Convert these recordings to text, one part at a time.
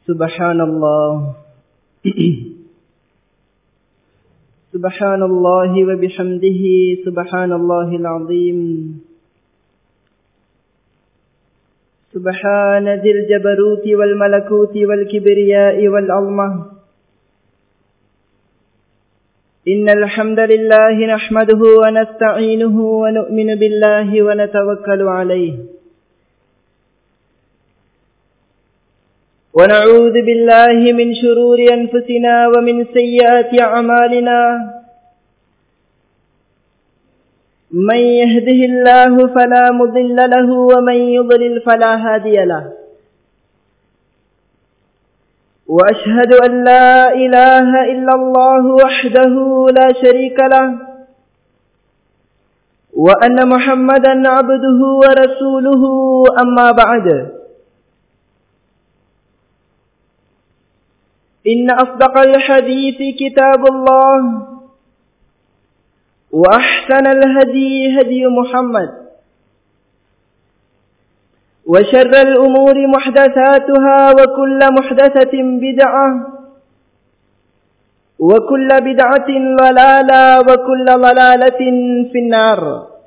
سبحان الله سبحان الله وبحمده سبحان الله العظيم سبحان ذي الجبروت والملكوت والكبرياء والعظمة إن الحمد لله نحمده ونستعينه ونؤمن بالله ونتوكل عليه ونعوذ بالله من شرور أنفسنا ومن سيئات أعمالنا من يهده الله فلا مضل له ومن يضلل فلا هادي له وأشهد أن لا إله إلا الله وحده لا شريك له وأن محمدا عبده ورسوله أما بعد إن أصدق الحديث كتاب الله وأحسن الهدي هدي محمد وشر الأمور محدثاتها وكل محدثة بدعة وكل بدعة ضلالة وكل ضلالة في النار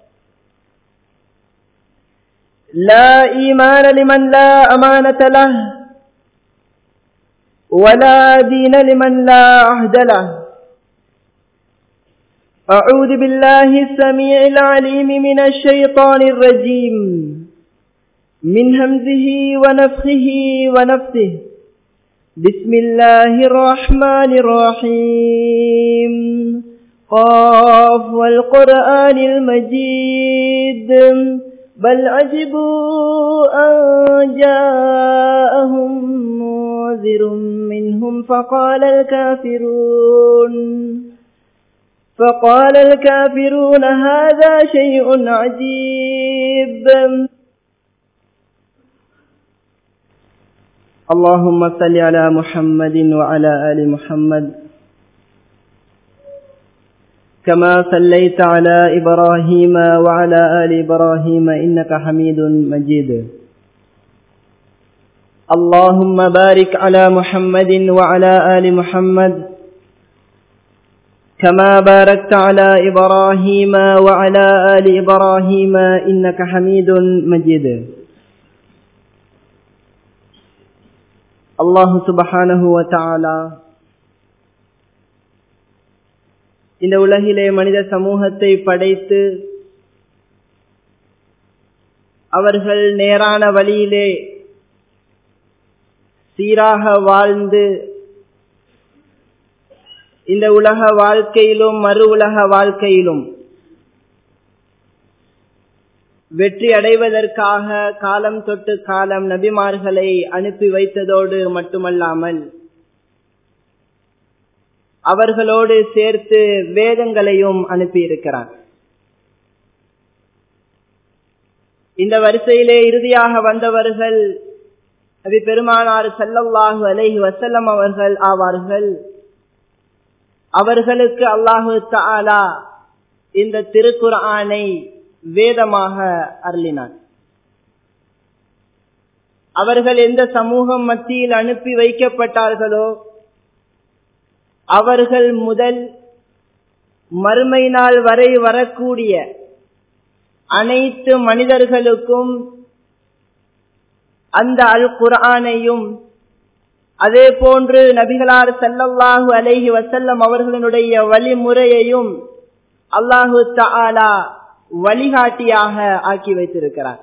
لا إيمان لمن لا أمانة له ولا دين لمن لا عهد له أعوذ بالله السميع العليم من الشيطان الرجيم من همزه ونفخه ونفثه بسم الله الرحمن الرحيم قاف والقرآن المجيد بل عجبوا أن جاءهم منذر منهم فقال الكافرون هذا شيء عجيب. اللهم صل على محمد وعلى آل محمد كما صليت على إبراهيم وعلى آل إبراهيم إنك حميد مجيد. اللهم بارك على محمد وعلى آل محمد كما باركت على إبراهيم وعلى آل إبراهيم إنك حميد مجيد. அல்லாஹ் சுப்ஹானஹு வ தஆலா இந்த உலகிலே மனித சமூகத்தை படைத்து அவர்கள் நேரான வழியிலே சீராக வாழ்ந்து இந்த உலக வாழ்க்கையிலும் மறு உலக வாழ்க்கையிலும் வெற்றி அடைவதற்காக காலம் தொட்டு காலம் நபிமார்களை அனுப்பி வைத்ததோடு மட்டுமல்லாமல் அவர்களோடு சேர்த்து வேதங்களையும் அனுப்பியிருக்கிறார். இந்த வரிசையிலே இறுதியாக வந்தவர்கள் நபி பெருமானார் ஸல்லல்லாஹு அலைஹி வஸல்லம் அவர்கள் ஆவார்கள். அவர்களுக்கு அல்லாஹு தஆலா இந்த திருக்குர்ஆனை வேதமாக அருளினார். அவர்கள் எந்த சமூகம் மத்தியில் அனுப்பி வைக்கப்பட்டார்களோ அவர்கள் முதல் மறுமை நாள் வரை வரக்கூடிய அனைத்து மனிதர்களுக்கும் அந்த அல் குர்ஆனையும் அதே போன்று நபிகளார் ஸல்லல்லாஹு அலைஹி வஸல்லம் அவர்களுடைய வழிமுறையையும் அல்லாஹு தஆலா வழிகாட்டியாக ஆக்கி வைத்திருக்கிறார்.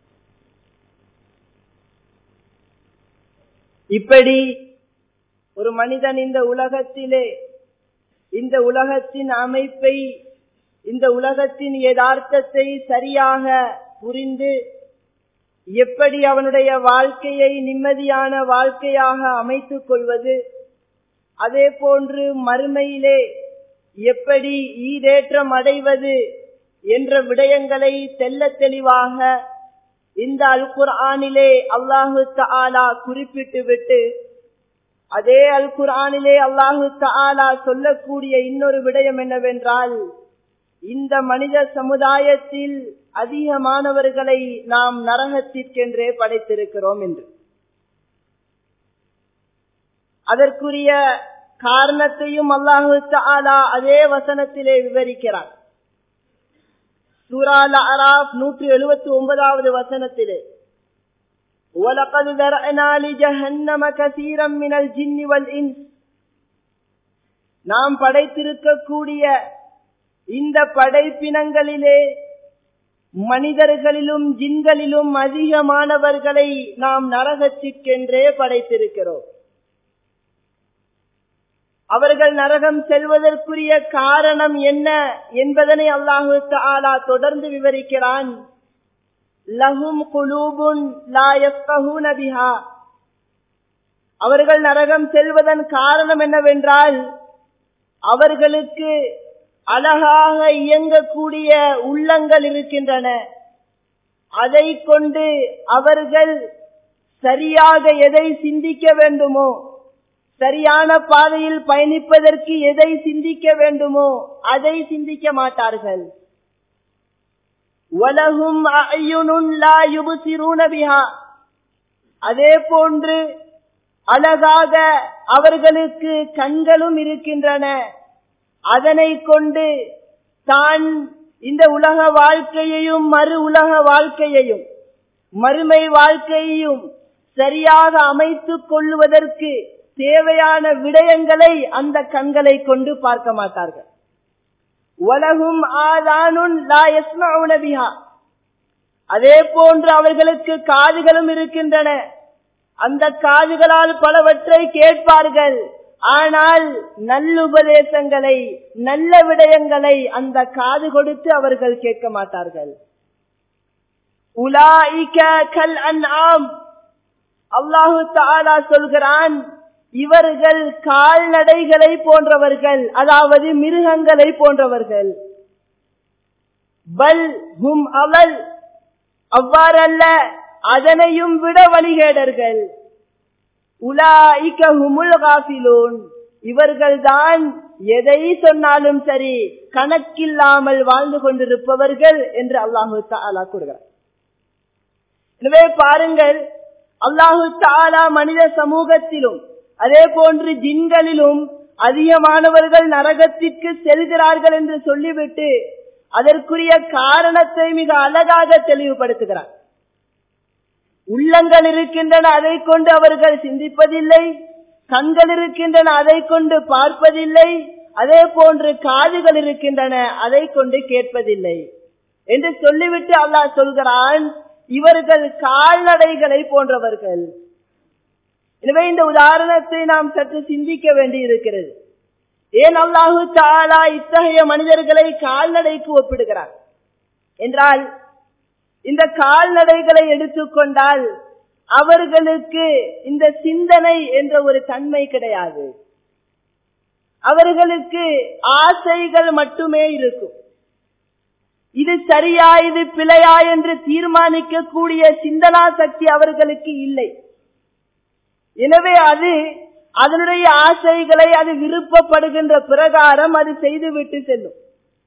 இப்படி ஒரு மனிதன் இந்த உலகத்திலே இந்த உலகத்தின் அமைப்பை இந்த உலகத்தின் யதார்த்தத்தை சரியாக புரிந்து எப்படி அவனுடைய வாழ்க்கையை நிம்மதியான வாழ்க்கையாக அமைத்துக் கொள்வது, அதே போன்று மறுமையிலே எப்படி ஈடேற்றம் அடைவது என்ற விடயங்களை தெள்ளத் தெளிவாக இந்த அல் குர்ஆனிலே அல்லாஹு தஆலா குறிப்பிட்டு விட்டு அதே அல் குர்ஆனிலே அல்லாஹு தஆலா சொல்லக்கூடிய இன்னொரு விடயம் என்னவென்றால், இந்த மனித சமுதாயத்தில் அதிகமானவர்களை நாம் நரகத்திற்கென்றே படைத்திருக்கிறோம் என்று. அதற்குரிய காரணத்தையும் அல்லாஹு தஆலா அதே வசனத்திலே விவரிக்கிறார். சூரா அல்-அராஃப் 179வது வசனத்திலே وَلَقَدْ ذَرَأْنَا لِجَهَنَّمَ كَثِيرًا مِنَ الْجِنِّ وَالْإِنسِ நாம் படைத்திருக்கக்கூடிய இந்த படைப்பினங்களிலே மனிதர்களிலும் ஜின்களிலும் அதிகமானவர்களை நாம் நரகத்திற்கென்றே படைத்திருக்கிறோம். அவர்கள் நரகம் செல்வதற்குரிய காரணம் என்ன என்பதனை அல்லாஹு தஆலா தொடர்ந்து விவரிக்கிறான். லஹும் குலூபுன் லா யஃகஹூன பிஹா, அவர்கள் நரகம் செல்வதன் காரணம் என்னவென்றால் அவர்களுக்கு அழகாக இயங்கக்கூடிய உள்ளங்கள் இருக்கின்றன. அதை கொண்டு அவர்கள் சரியாக எதை சிந்திக்க வேண்டுமோ, சரியான பாதையில் பயணிப்பதற்கு எதை சிந்திக்க வேண்டுமோ அதை சிந்திக்க மாட்டார்கள். வலஹும் அய்யுனுன் லா யுப்சிரூன பிஹா, அதே போன்று அழகாக அவர்களுக்கு கண்களும் இருக்கின்றன. அதனை கொண்டு தான் இந்த உலக வாழ்க்கையையும் மறு உலக வாழ்க்கையையும் மறுமை வாழ்க்கையையும் சரியாக அமைத்துக் கொள்வதற்கு தேவையான விடயங்களை அந்த கண்களை கொண்டு பார்க்க மாட்டார்கள். வலஹும் ஆதானுன் லா யஸ்மஊன பிஹா, அதே போன்று அவர்களுக்கு காதுகளும் இருக்கின்றன. அந்த காதுகளால் பலவற்றை கேட்பார்கள். ஆனால் நல்லுபதேசங்களை நல்ல விடயங்களை அந்த காது கொடுத்து அவர்கள் கேட்க மாட்டார்கள். உலாயிக கல் அன்ஆம், அல்லாஹு தஆலா சொல்கிறான், இவர்கள் கால்நடைகளை போன்றவர்கள், அதாவது மிருகங்களை போன்றவர்கள். பல் ஹும் அவல், அவ்வாறல்ல, அதனையும் விட வழிகேடர்கள். உலாயிக ஹுமுல் காஃபிலூன், இவர்கள்தான் எதை சொன்னாலும் சரி கணக்கில்லாமல் வாழ்ந்து கொண்டிருப்பவர்கள் என்று அல்லாஹு தஆலா கூறுகிறார். எனவே பாருங்கள், அல்லாஹு தஆலா மனித சமூகத்திலும் அதே போன்று ஜின்களிலும் அதிகமானவர்கள் நரகத்திற்கு செல்கிறார்கள் என்று சொல்லிவிட்டு அதற்குரிய காரணத்தை மிக அழகாக தெளிவுபடுத்துகிறார். உள்ளங்கள் இருக்கின்றன, அதை கொண்டு அவர்கள் சிந்திப்பதில்லை. கண்கள் இருக்கின்றன, அதை கொண்டு பார்ப்பதில்லை. அதே போன்று காதுகள் இருக்கின்றன, அதை கொண்டு கேட்பதில்லை என்று சொல்லிவிட்டு அல்லாஹ் சொல்கிறான், இவர்கள் கால்நடைகளை போன்றவர்கள். எனவே இந்த உதாரணத்தை நாம் சற்று சிந்திக்க வேண்டி இருக்கிறது. ஏன் அல்லாஹு தஆலா இத்தகைய மனிதர்களை கால்நடைக்கு ஒப்பிடுகிறார் என்றால், இந்த கால்நடைகளை எடுத்துக்கொண்டால் அவர்களுக்கு இந்த சிந்தனை என்ற ஒரு தன்மை கிடையாது. அவர்களுக்கு ஆசைகள் மட்டுமே இருக்கும். இது சரியா இது பிழையா என்று தீர்மானிக்க கூடிய சிந்தனா சக்தி அவர்களுக்கு இல்லை. எனவே அது அதனுடைய ஆசைகளை அது விருப்பப்படுகின்ற பிரகாரம் அது செய்துவிட்டு செல்லும்.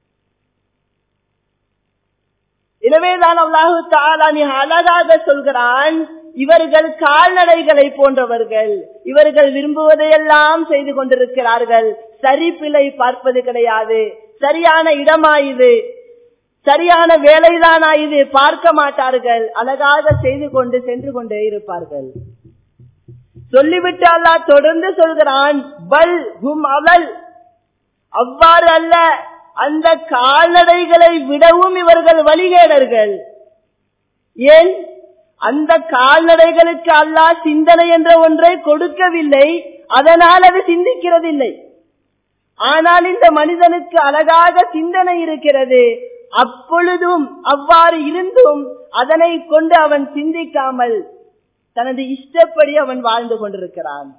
எனவேதான் அல்லாஹு தஆலா மிக அழகாக சொல்கிறான், இவர்கள் கால்நடைகளை போன்றவர்கள். இவர்கள் விரும்புவதையெல்லாம் செய்து கொண்டிருக்கிறார்கள். சரி பிழை பார்ப்பது கிடையாது. சரியான இடமா இது, சரியான வேலைதானா இது பார்க்க மாட்டார்கள். அழகாக செய்து கொண்டு சென்று கொண்டே இருப்பார்கள். சொல்லிவிட்டு அல்லாஹ் தொடர்ந்து சொல்கிறான், பல் ஹும் அவல், அவ்வாறு அல்ல, அந்த கால்நடைகளை விடவும் இவர்கள் வழிகேடர்கள். ஏன்? அந்த கால்நடைகளுக்கு அல்லாஹ் சிந்தனை என்ற ஒன்றை கொடுக்கவில்லை, அதனால் அது சிந்திக்கிறதில்லை. ஆனால் இந்த மனிதனுக்கு அழகாக சிந்தனை இருக்கிறது. அப்பொழுதும் அவ்வாறு இருந்தும் அதனை கொண்டு அவன் சிந்திக்காமல் தனது இஷ்டப்படி அவன் வாழ்ந்து கொண்டிருக்கிறான்.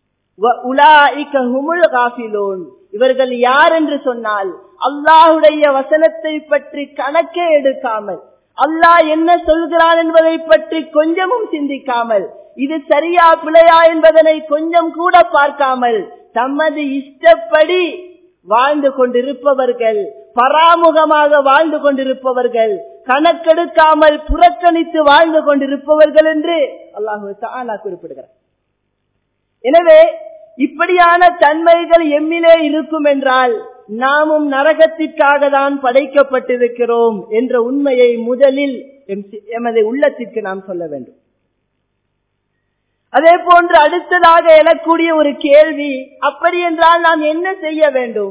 இவர்கள் யார் என்று சொன்னால், அல்லாஹுடைய வசனத்தை பற்றி கணக்கே எடுக்காமல், அல்லாஹ் என்ன சொல்கிறான் என்பதை பற்றி கொஞ்சமும் சிந்திக்காமல், இது சரியா பிழையா என்பதனை கொஞ்சம் கூட பார்க்காமல் தமது இஷ்டப்படி வாழ்ந்து கொண்டிருப்பவர்கள், பராமுகமாக வாழ்ந்து கொண்டிருப்பவர்கள், கணக்கெடுக்காமல் புறக்கணித்து வாழ்ந்து கொண்டிருப்பவர்கள் என்று அல்லாஹு தஆலா குறிப்பிடுகிறார். எனவே இப்படியான தன்மைகள் எம்மிலே இருக்கும் என்றால் நாமும் நரகத்திற்காக தான் படைக்கப்பட்டிருக்கிறோம் என்ற உண்மையை முதலில் எமது உள்ளத்திற்கு நாம் சொல்ல வேண்டும். அதே போன்று அடுத்ததாக எழக்கூடிய ஒரு கேள்வி, அப்படி என்றால் நாம் என்ன செய்ய வேண்டும்?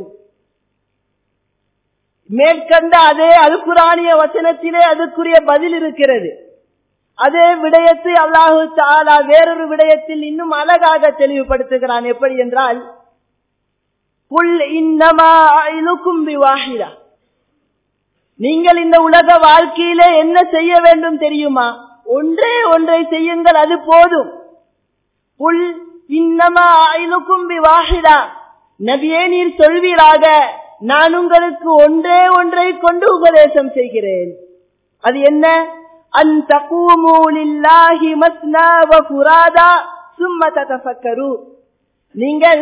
மேற்கண்ட அதே அல்குரானிய வசனத்திலே அதுக்குரிய பதில் இருக்கிறது. அதே விடயத்தை அல்லாஹு தஆலா வேறொரு விடயத்தில் இன்னும் அழகாக தெளிவுபடுத்துகிறான். எப்படி என்றால், குல் இன்னமா அஇலுக்கும் பிவாஹிதா, நீங்கள் இந்த உலக வாழ்க்கையிலே என்ன செய்ய வேண்டும் தெரியுமா? ஒன்றே ஒன்றை செய்யுங்கள், அது போதும். குல் இன்னமா அஇலுக்கும் பிவாஹிதா, நபியே நீர் சொல்வீராக, நான் உங்களுக்கு ஒன்றே ஒன்றை கொண்டு உபதேசம் செய்கிறேன். அது என்ன? அன் தகூமு லில்லாஹி மஸ்னா வ ஃபுராதா சும்ம ததஃபக்கரு, நீங்கள்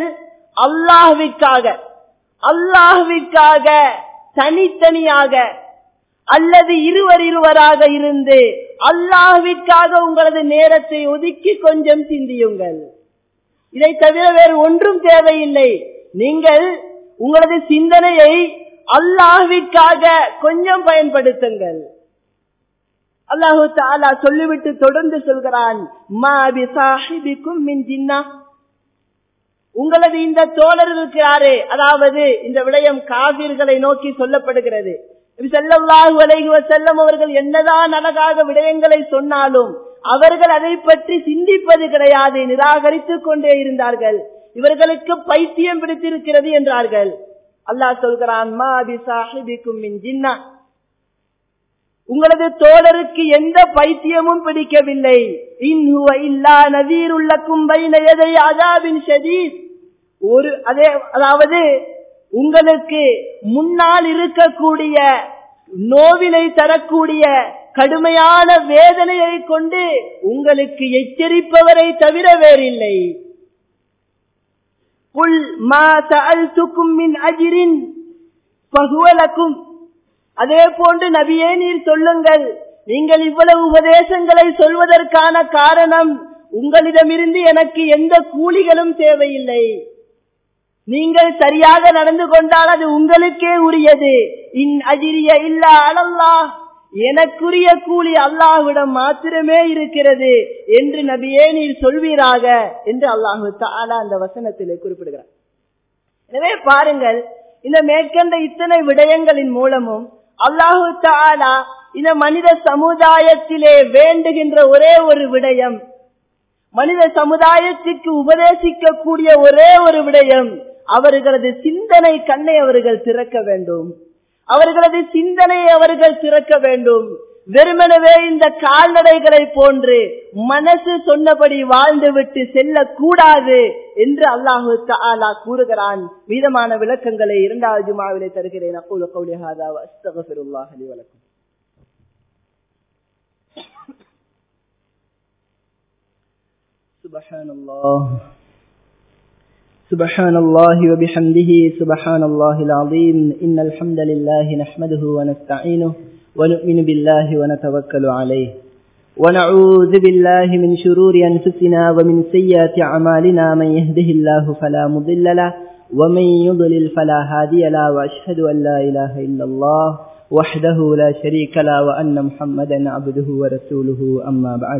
அல்லாஹ்விற்காக தனித்தனியாக அல்லது இருவராக இருந்து அல்லாஹ்விற்காக உங்களது நேரத்தை ஒதுக்கி கொஞ்சம் சிந்தியுங்கள். இதை தவிர வேறு ஒன்றும் தேவையில்லை. நீங்கள் உங்களது சிந்தனையை அல்லாஹ்விற்காக கொஞ்சம் பயன்படுத்துங்கள். அல்லாஹு தஆலா சொல்லிவிட்டு தொடர்ந்து சொல்கிறான், மா பிசாஹிபிக்கும் மின் ஜின்னா, உங்களது இந்த தோழர் இருக்கிறாரே, அதாவது இந்த விடயம் காபிர்களை நோக்கி சொல்லப்படுகிறது. நபி ஸல்லல்லாஹு அலைஹி வஸல்லம் அவர்கள் என்னதான் அழகாக விடயங்களை சொன்னாலும் அவர்கள் அதை பற்றி சிந்திப்பது கிடையாது, நிராகரித்துக் கொண்டே இருந்தார்கள். இவர்களுக்கு பைத்தியம் பிடித்திருக்கிறது என்றார்கள். அல்லாஹ் சொல்கிறான், மா பிசாஹிபிக்கும் மின் ஜின்னா, உங்களது தோழருக்கு எந்த பைத்தியமும் பிடிக்கவில்லை. இன் ஹுவ இல்லா நதீருல் லக்கும் பைன யதை அஸாபின் ஷதீத், அதாவது உங்களுக்கு முன்னால் இருக்கக்கூடிய நோவினை தரக்கூடிய கடுமையான வேதனையை கொண்டு உங்களுக்கு எச்சரிப்பவரை தவிர வேறில்லை. குல் மா சஅல்துக்கும் மின் அஜ்ரின் ஃபஹுவ லக்கும், அதே போன்று நபியே நீர் சொல்லுங்கள், நீங்கள் இவ்வளவு உபதேசங்களை சொல்வதற்கான காரணம், உங்களிடமிருந்து எனக்கு எந்த கூலிகளும் தேவையில்லை. நீங்கள் சரியாக நடந்து கொண்டால் அது உங்களுக்கே உரியது. இன் அஜ்ரிய இல்லா அலல்லாஹ், எனக்குரிய கூலி அல்லாஹ்விடம் மாத்திரமே இருக்கிறது என்று நபியே நீர் சொல்வீராக என்று அல்லாஹு தஆலா அந்த வசனத்திலே குறிப்பிடுகிறார். எனவே பாருங்கள், இந்த மேற்கண்ட இத்தனை விடயங்களின் மூலமும் அல்லாஹு தஆலா இந்த மனித சமுதாயத்திலே வேண்டுகின்ற ஒரே ஒரு விடயம், மனித சமுதாயத்திற்கு உபதேசிக்க கூடிய ஒரே ஒரு விடயம், அவர்களது சிந்தனை கண்ணை அவர்கள் திறக்க வேண்டும். அவர்களது சிந்தனையை அவர்கள் திறக்க வேண்டும். வெறுமனவே இந்த கால்நடைகளை போன்று மனசு சொன்னபடி வாழ்ந்துவிட்டு செல்லக்கூடாது என்று அல்லாஹு தஆலா கூறுகிறான். மீதமான விளக்கங்களை இரண்டாவது ஜுமாவிலே தருகிறேன். அக்கூலு கௌலி ஹாதா வ அஸ்தக்ஃபிருல்லாஹ் லி வ லக்கும். سبحان الله وبحمده سبحان الله العظيم. إن الحمد لله نحمده ونستعينه ونؤمن بالله ونتوكل عليه ونعوذ بالله من شرور أنفسنا ومن سيئات أعمالنا. من يهده الله فلا مضل له ومن يضلل فلا هادي له. وأشهد أن لا إله إلا الله وحده لا شريك له وأن محمدا عبده ورسوله. أما بعد،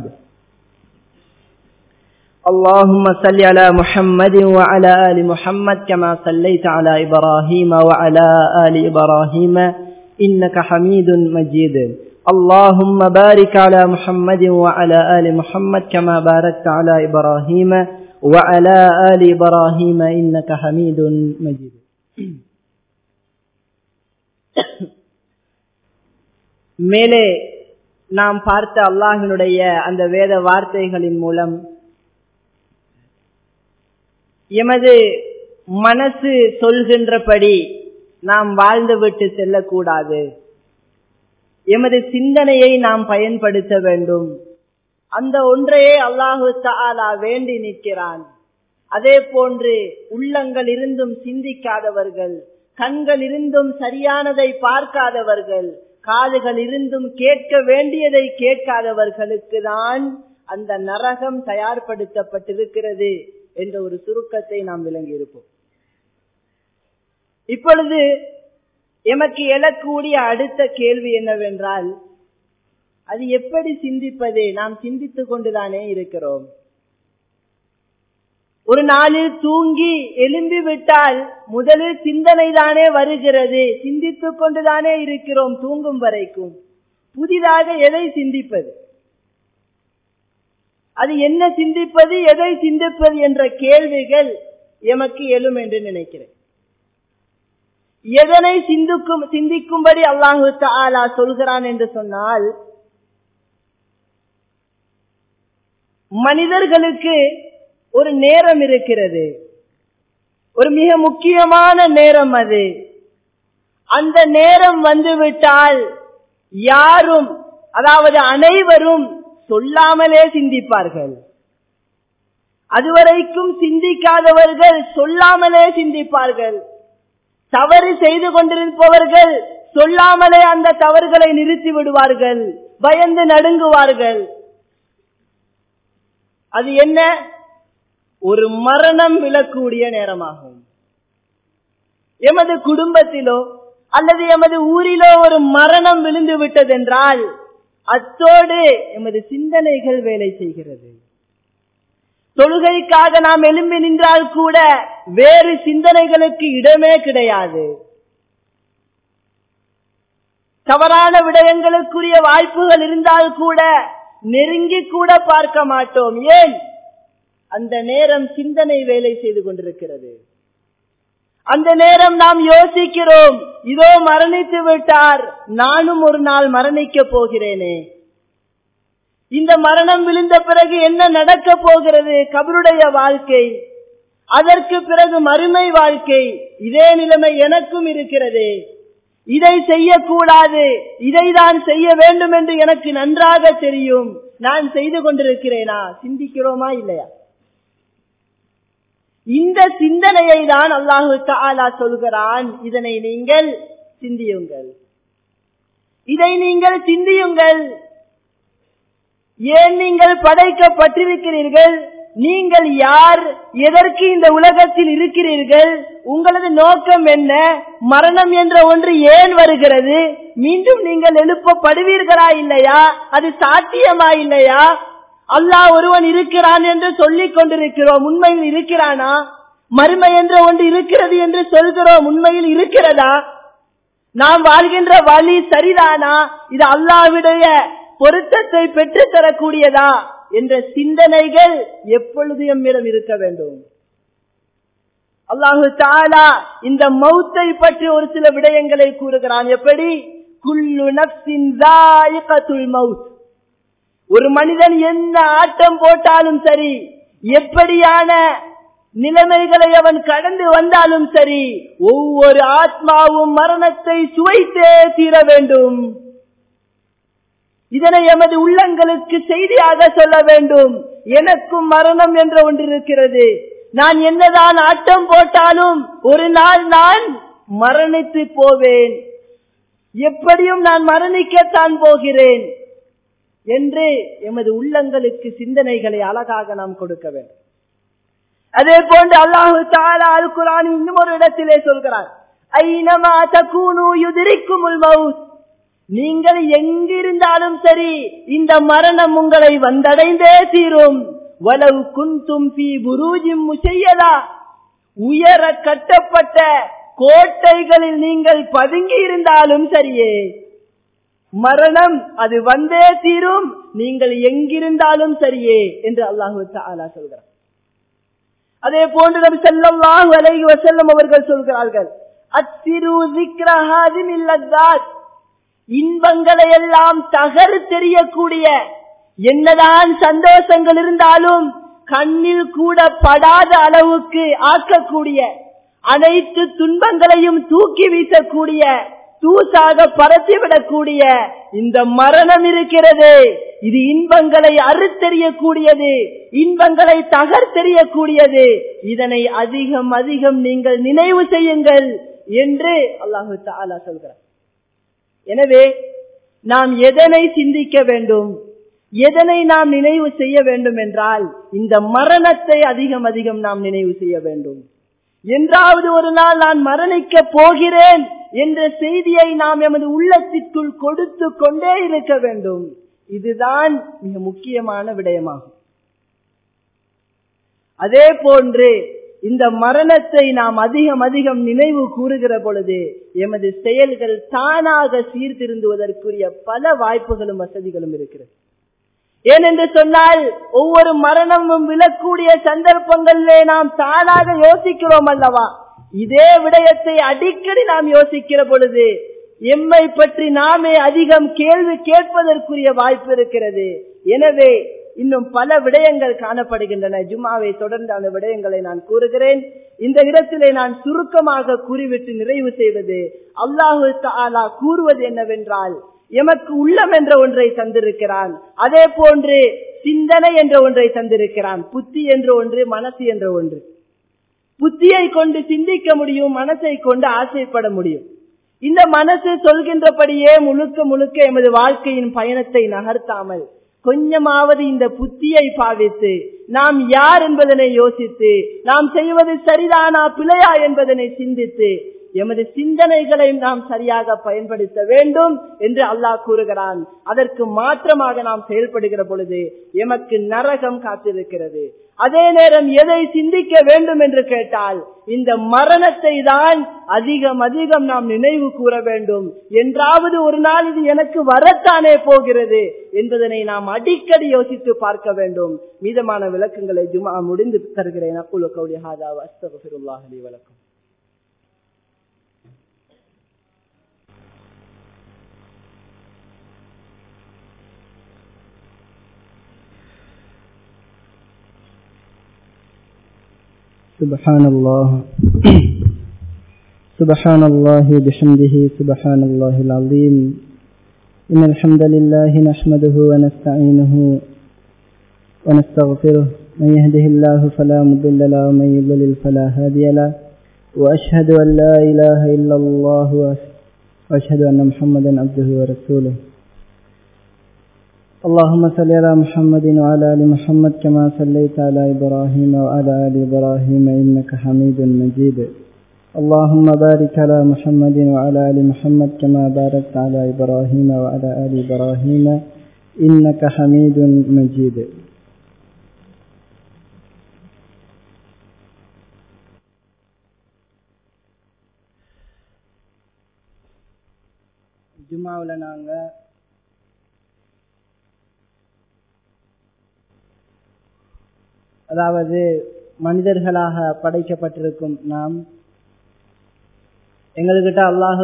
اللهم صل على محمد وعلى آل محمد كما صليت على إبراهيم وعلى آل إبراهيم إنك حميد مجيد. اللهم بارك على محمد وعلى آل محمد كما باركت على إبراهيم وعلى آل إبراهيم إنك حميد مجيد. மேலே நாம் பார்த்த அல்லாஹ்வினுடைய அந்த வேத வார்த்தைகளின் மூலம் எமது மனசு சொல்கின்றபடி நாம் வாழ்ந்துவிட்டு செல்லக்கூடாது. எமது சிந்தனையை நாம் பயன்படுத்த வேண்டும். அந்த ஒன்றையே அல்லாஹு தஆலா வேண்டி நிற்கிறான். அதே போன்று உள்ளங்கள் இருந்தும் சிந்திக்காதவர்கள், கண்கள் இருந்தும் சரியானதை பார்க்காதவர்கள், காதுகள் இருந்தும் கேட்க வேண்டியதை கேட்காதவர்களுக்கு தான் அந்த நரகம் தயார்படுத்தப்பட்டிருக்கிறது என்ற ஒரு சுருக்கத்தை நாம் விளங்கி இருப்போம். இப்பொழுது எமக்கு எழக்கூடிய அடுத்த கேள்வி என்னவென்றால், அது எப்படி சிந்திப்பது? நாம் சிந்தித்துக் கொண்டுதானே இருக்கிறோம். ஒரு நாளில் தூங்கி எழும்பி விட்டால் முதலில் சிந்தனை தானே வருகிறது. சிந்தித்துக் கொண்டுதானே இருக்கிறோம் தூங்கும் வரைக்கும். புதிதாக எதை சிந்திப்பது? அது என்ன சிந்திப்பது, எதை சிந்திப்பது என்ற கேள்விகள் எமக்கு எழும் என்று நினைக்கிறேன். எதனை சிந்திக்கும்படி அல்லாஹு தஆலா சொல்கிறான் என்று சொன்னால், மனிதர்களுக்கு ஒரு நேரம் இருக்கிறது, ஒரு மிக முக்கியமான நேரம். அது அந்த நேரம் வந்துவிட்டால் யாரும், அதாவது அனைவரும் சொல்லாமலே சிந்திப்பார்கள். அதுவரைக்கும் சிந்திக்காதவர்கள் சொல்லாமலே சிந்திப்பார்கள். தவறு செய்து கொண்டிருப்பவர்கள் சொல்லாமலே அந்த தவறுகளை நிறுத்தி விடுவார்கள், பயந்து நடுங்குவார்கள். அது என்ன? ஒரு மரணம் விழக்கூடிய நேரமாகும். எமது குடும்பத்திலோ அல்லது எமது ஊரிலோ ஒரு மரணம் விழுந்து விட்டதென்றால் அத்தோடு எமது சிந்தனைகள் வேலை செய்கிறது. தொழுகைக்காக நாம் எழும்பி நின்றால் கூட வேறு சிந்தனைகளுக்கு இடமே கிடையாது. தவறான விடயங்களுக்குரிய வாய்ப்புகள் இருந்தால் கூட நெருங்கி கூட பார்க்க மாட்டோம். ஏன்? அந்த நேரம் சிந்தனை வேலை செய்து கொண்டிருக்கிறது. அந்த நேரம் நாம் யோசிக்கிறோம், இதோ மரணித்து விட்டார், நானும் ஒரு நாள் மரணிக்க போகிறேனே, இந்த மரணம் விழுந்த பிறகு என்ன நடக்க போகிறது? கபருடைய வாழ்க்கை, அதற்கு பிறகு மறுமை வாழ்க்கை. இதே நிலைமை எனக்கும் இருக்கிறது. இதை செய்யக்கூடாது, இதை தான் செய்ய வேண்டும் என்று எனக்கு நன்றாக தெரியும். நான் செய்து கொண்டிருக்கிறேனா? சிந்திக்கிறோமா இல்லையா? இந்த சிந்தனையை தான் அல்லாஹு தஆலா சொல்கிறான், இதனை நீங்கள் சிந்தியுங்கள், இதை நீங்கள் சிந்தியுங்கள். ஏன் நீங்கள் படைக்கப்பட்டிருக்கிறீர்கள்? நீங்கள் யார்? எதற்கு இந்த உலகத்தில் இருக்கிறீர்கள்? உங்களது நோக்கம் என்ன? மரணம் என்ற ஒன்று ஏன் வருகிறது? மீண்டும் நீங்கள் எழுப்பப்படுவீர்களா இல்லையா? அது சாத்தியமா இல்லையா? அல்லாஹ் ஒருவன் இருக்கிறான் என்று சொல்லிக் கொண்டிருக்கிறோம், உண்மையில் இருக்கிறானா? மறுமை என்ற ஒன்று இருக்கிறது என்று சொல்கிறோம், உண்மையில் இருக்கிறதா? நாம் வாழ்கின்ற வழி சரிதானா? இது அல்லாஹ்வுடைய பொருத்தத்தை பெற்று தரக்கூடியதா என்ற சிந்தனைகள் எப்பொழுது எம்மிடம் இருக்க வேண்டும். அல்லாஹு தஆலா இந்த மௌத்தை பற்றி ஒரு சில விடயங்களை கூறுகிறான். எப்படி? குல்லு நஃப்ஸின் ஸாயிகத்துல் மௌத். ஒரு மனிதன் என்ன ஆட்டம் போட்டாலும் சரி, எப்படியான நிலைமைகளை அவன் கடந்து வந்தாலும் சரி, ஒவ்வொரு ஆத்மாவும் மரணத்தை சுவைத்தே தீர வேண்டும். இதனை எமது உள்ளங்களுக்கு செய்தியாக சொல்ல வேண்டும். எனக்கும் மரணம் என்ற ஒன்று இருக்கிறது. நான் என்னதான் ஆட்டம் போட்டாலும் ஒரு நாள் நான் மரணித்து போவேன், எப்படியும் நான் மரணிக்கத்தான் போகிறேன் என்று எமது உள்ளங்களுக்கு சிந்தனைகளை அழகாக நாம் கொடுக்க வேண்டும். அதே போன்று அல்லாஹு தஆலா அல் குர்ஆன் இன்னும் ஒரு இடத்திலே சொல்கிறார், ஐனமா தகூனு யுத்ரிக்குமுல் மௌத். நீங்கள் எங்கிருந்தாலும் சரி இந்த மரணம் உங்களை வந்தடைந்தே தீரும். வலவ் குன்தும் ஃபீ புரூஜின் முஷையதா. உயர கட்டப்பட்ட கோட்டைகளில் நீங்கள் பதுங்கி இருந்தாலும் சரியே, மரணம் அது வந்தே தீரும், நீங்கள் எங்கிருந்தாலும் சரியே என்று அல்லாஹு தஆலா சொல்கிறார். அதே போன்று நபி ஸல்லல்லாஹு அலைஹி வஸல்லம் அவர்கள் சொல்கிறார்கள், அத்திரு ذிக்ர ஹாதிமில் லذாத். இன்பங்களை எல்லாம் தகர் தெரியக்கூடிய, என்னதான் சந்தோஷங்கள் இருந்தாலும் கண்ணில் கூட படாத அளவுக்கு ஆக்கக்கூடிய, அனைத்து துன்பங்களையும் தூக்கி வீசக்கூடிய, தூசாக பரத்திவிடக்கூடிய இந்த மரணம் இருக்கிறது, இது இன்பங்களை அறுத்தெறியக்கூடியது, இன்பங்களை தகர்த்தெறியக்கூடியது. இதனை அதிகம் அதிகம் நீங்கள் நினைவு செய்யுங்கள் என்று அல்லாஹு தஆலா சொல்கிறார். எனவே நாம் எதனை சிந்திக்க வேண்டும், எதனை நாம் நினைவு செய்ய வேண்டும் என்றால் இந்த மரணத்தை அதிகம் அதிகம் நாம் நினைவு செய்ய வேண்டும். என்றாவது ஒரு நாள் நான் மரணிக்க போகிறேன் என்ற செய்தியை நாம் எமது உள்ளத்திற்குள் கொடுத்து கொண்டே இருக்க வேண்டும். இதுதான் மிக முக்கியமான விடயமாகும். அதே போன்று இந்த மரணத்தை நாம் அதிகம் அதிகம் நினைவு கூறுகிற பொழுது எமது செயல்கள் தானாக சீர்திருந்துவதற்குரிய பல வாய்ப்புகளும் வசதிகளும் இருக்கிறது. ஏனென்று சொன்னால் ஒவ்வொரு மரணமும் விழக்கூடிய சந்தர்ப்பங்களிலே நாம் தானாக யோசிக்கிறோம் அல்லவா? இதே விடயத்தை அடிக்கடி நாம் யோசிக்கிற பொழுது எம்மை பற்றி நாமே அதிகம் கேள்வி கேட்பதற்குரிய வாய்ப்பு இருக்கிறது. எனவே இன்னும் பல விடயங்கள் காணப்படுகின்றன. ஜும்மாவை தொடர்ந்து அந்த விடயங்களை நான் கூறுகிறேன். இந்த இடத்திலே நான் சுருக்கமாக கூறிவிட்டு நிறைவு செய்வது, அல்லாஹு தஆலா கூறுவது என்னவென்றால், எமக்கு உள்ளம் என்ற ஒன்றை தந்திருக்கிறான், அதே போன்று சிந்தனை என்ற ஒன்றை தந்திருக்கிறான். புத்தி என்ற ஒன்று, மனசு என்ற ஒன்று. புத்தியை கொண்டு சிந்திக்க முடியும், மனசை கொண்டு ஆசைப்பட முடியும். இந்த மனசு சொல்கின்றபடியே முழுக்க முழுக்க எமது வாழ்க்கையின் பயணத்தை நகர்த்தாமல் கொஞ்சமாவது இந்த புத்தியை பாவித்து நாம் யார் என்பதனை யோசித்து நாம் செய்வது சரிதானா பிழையா என்பதனை சிந்தித்து எமது சிந்தனைகளை நாம் சரியாக பயன்படுத்த வேண்டும் என்று அல்லாஹ் கூறுகிறான். அதற்கு மாற்றமாக நாம் செயல்படுகிற பொழுது எமக்கு நரகம் காத்திருக்கிறது. அதே நேரம் எதை சிந்திக்க வேண்டும் என்று கேட்டால் இந்த மரணத்தை தான் அதிகம் அதிகம் நாம் நினைவு கூற வேண்டும். என்றாவது ஒரு நாள் இது எனக்கு வரத்தானே போகிறது என்பதனை நாம் அடிக்கடி யோசித்து பார்க்க வேண்டும். மீதமான விளக்கங்களை ஜும்ஆ முடிந்து தருகிறேன். அக்கூலு கௌலி ஹாதா வ அஸ்தக்ஃபிருல்லாஹ் லி வ லக்கும். سبحان الله سبحان الله بحمده سبحان الله العظيم إن الحمد لله نحمده ونستعينه ونستغفره من يهده الله فلا مضل له ومن يضلل فلا هادي له وأشهد أن لا إله إلا الله وأشهد أن محمدا عبده ورسوله اللهم صل على محمد وعلى آل محمد كما صليت على إبراهيم وعلى آل إبراهيم إنك حميد مجيد اللهم بارك على محمد وعلى آل محمد كما باركت على إبراهيم وعلى آل إبراهيم إنك حميد مجيد. ஜும்மாவுல நாங்க அதாவது மனிதர்களாக படைக்கப்பட்டிருக்கும் நாம் எங்களுக்கு அல்லாஹு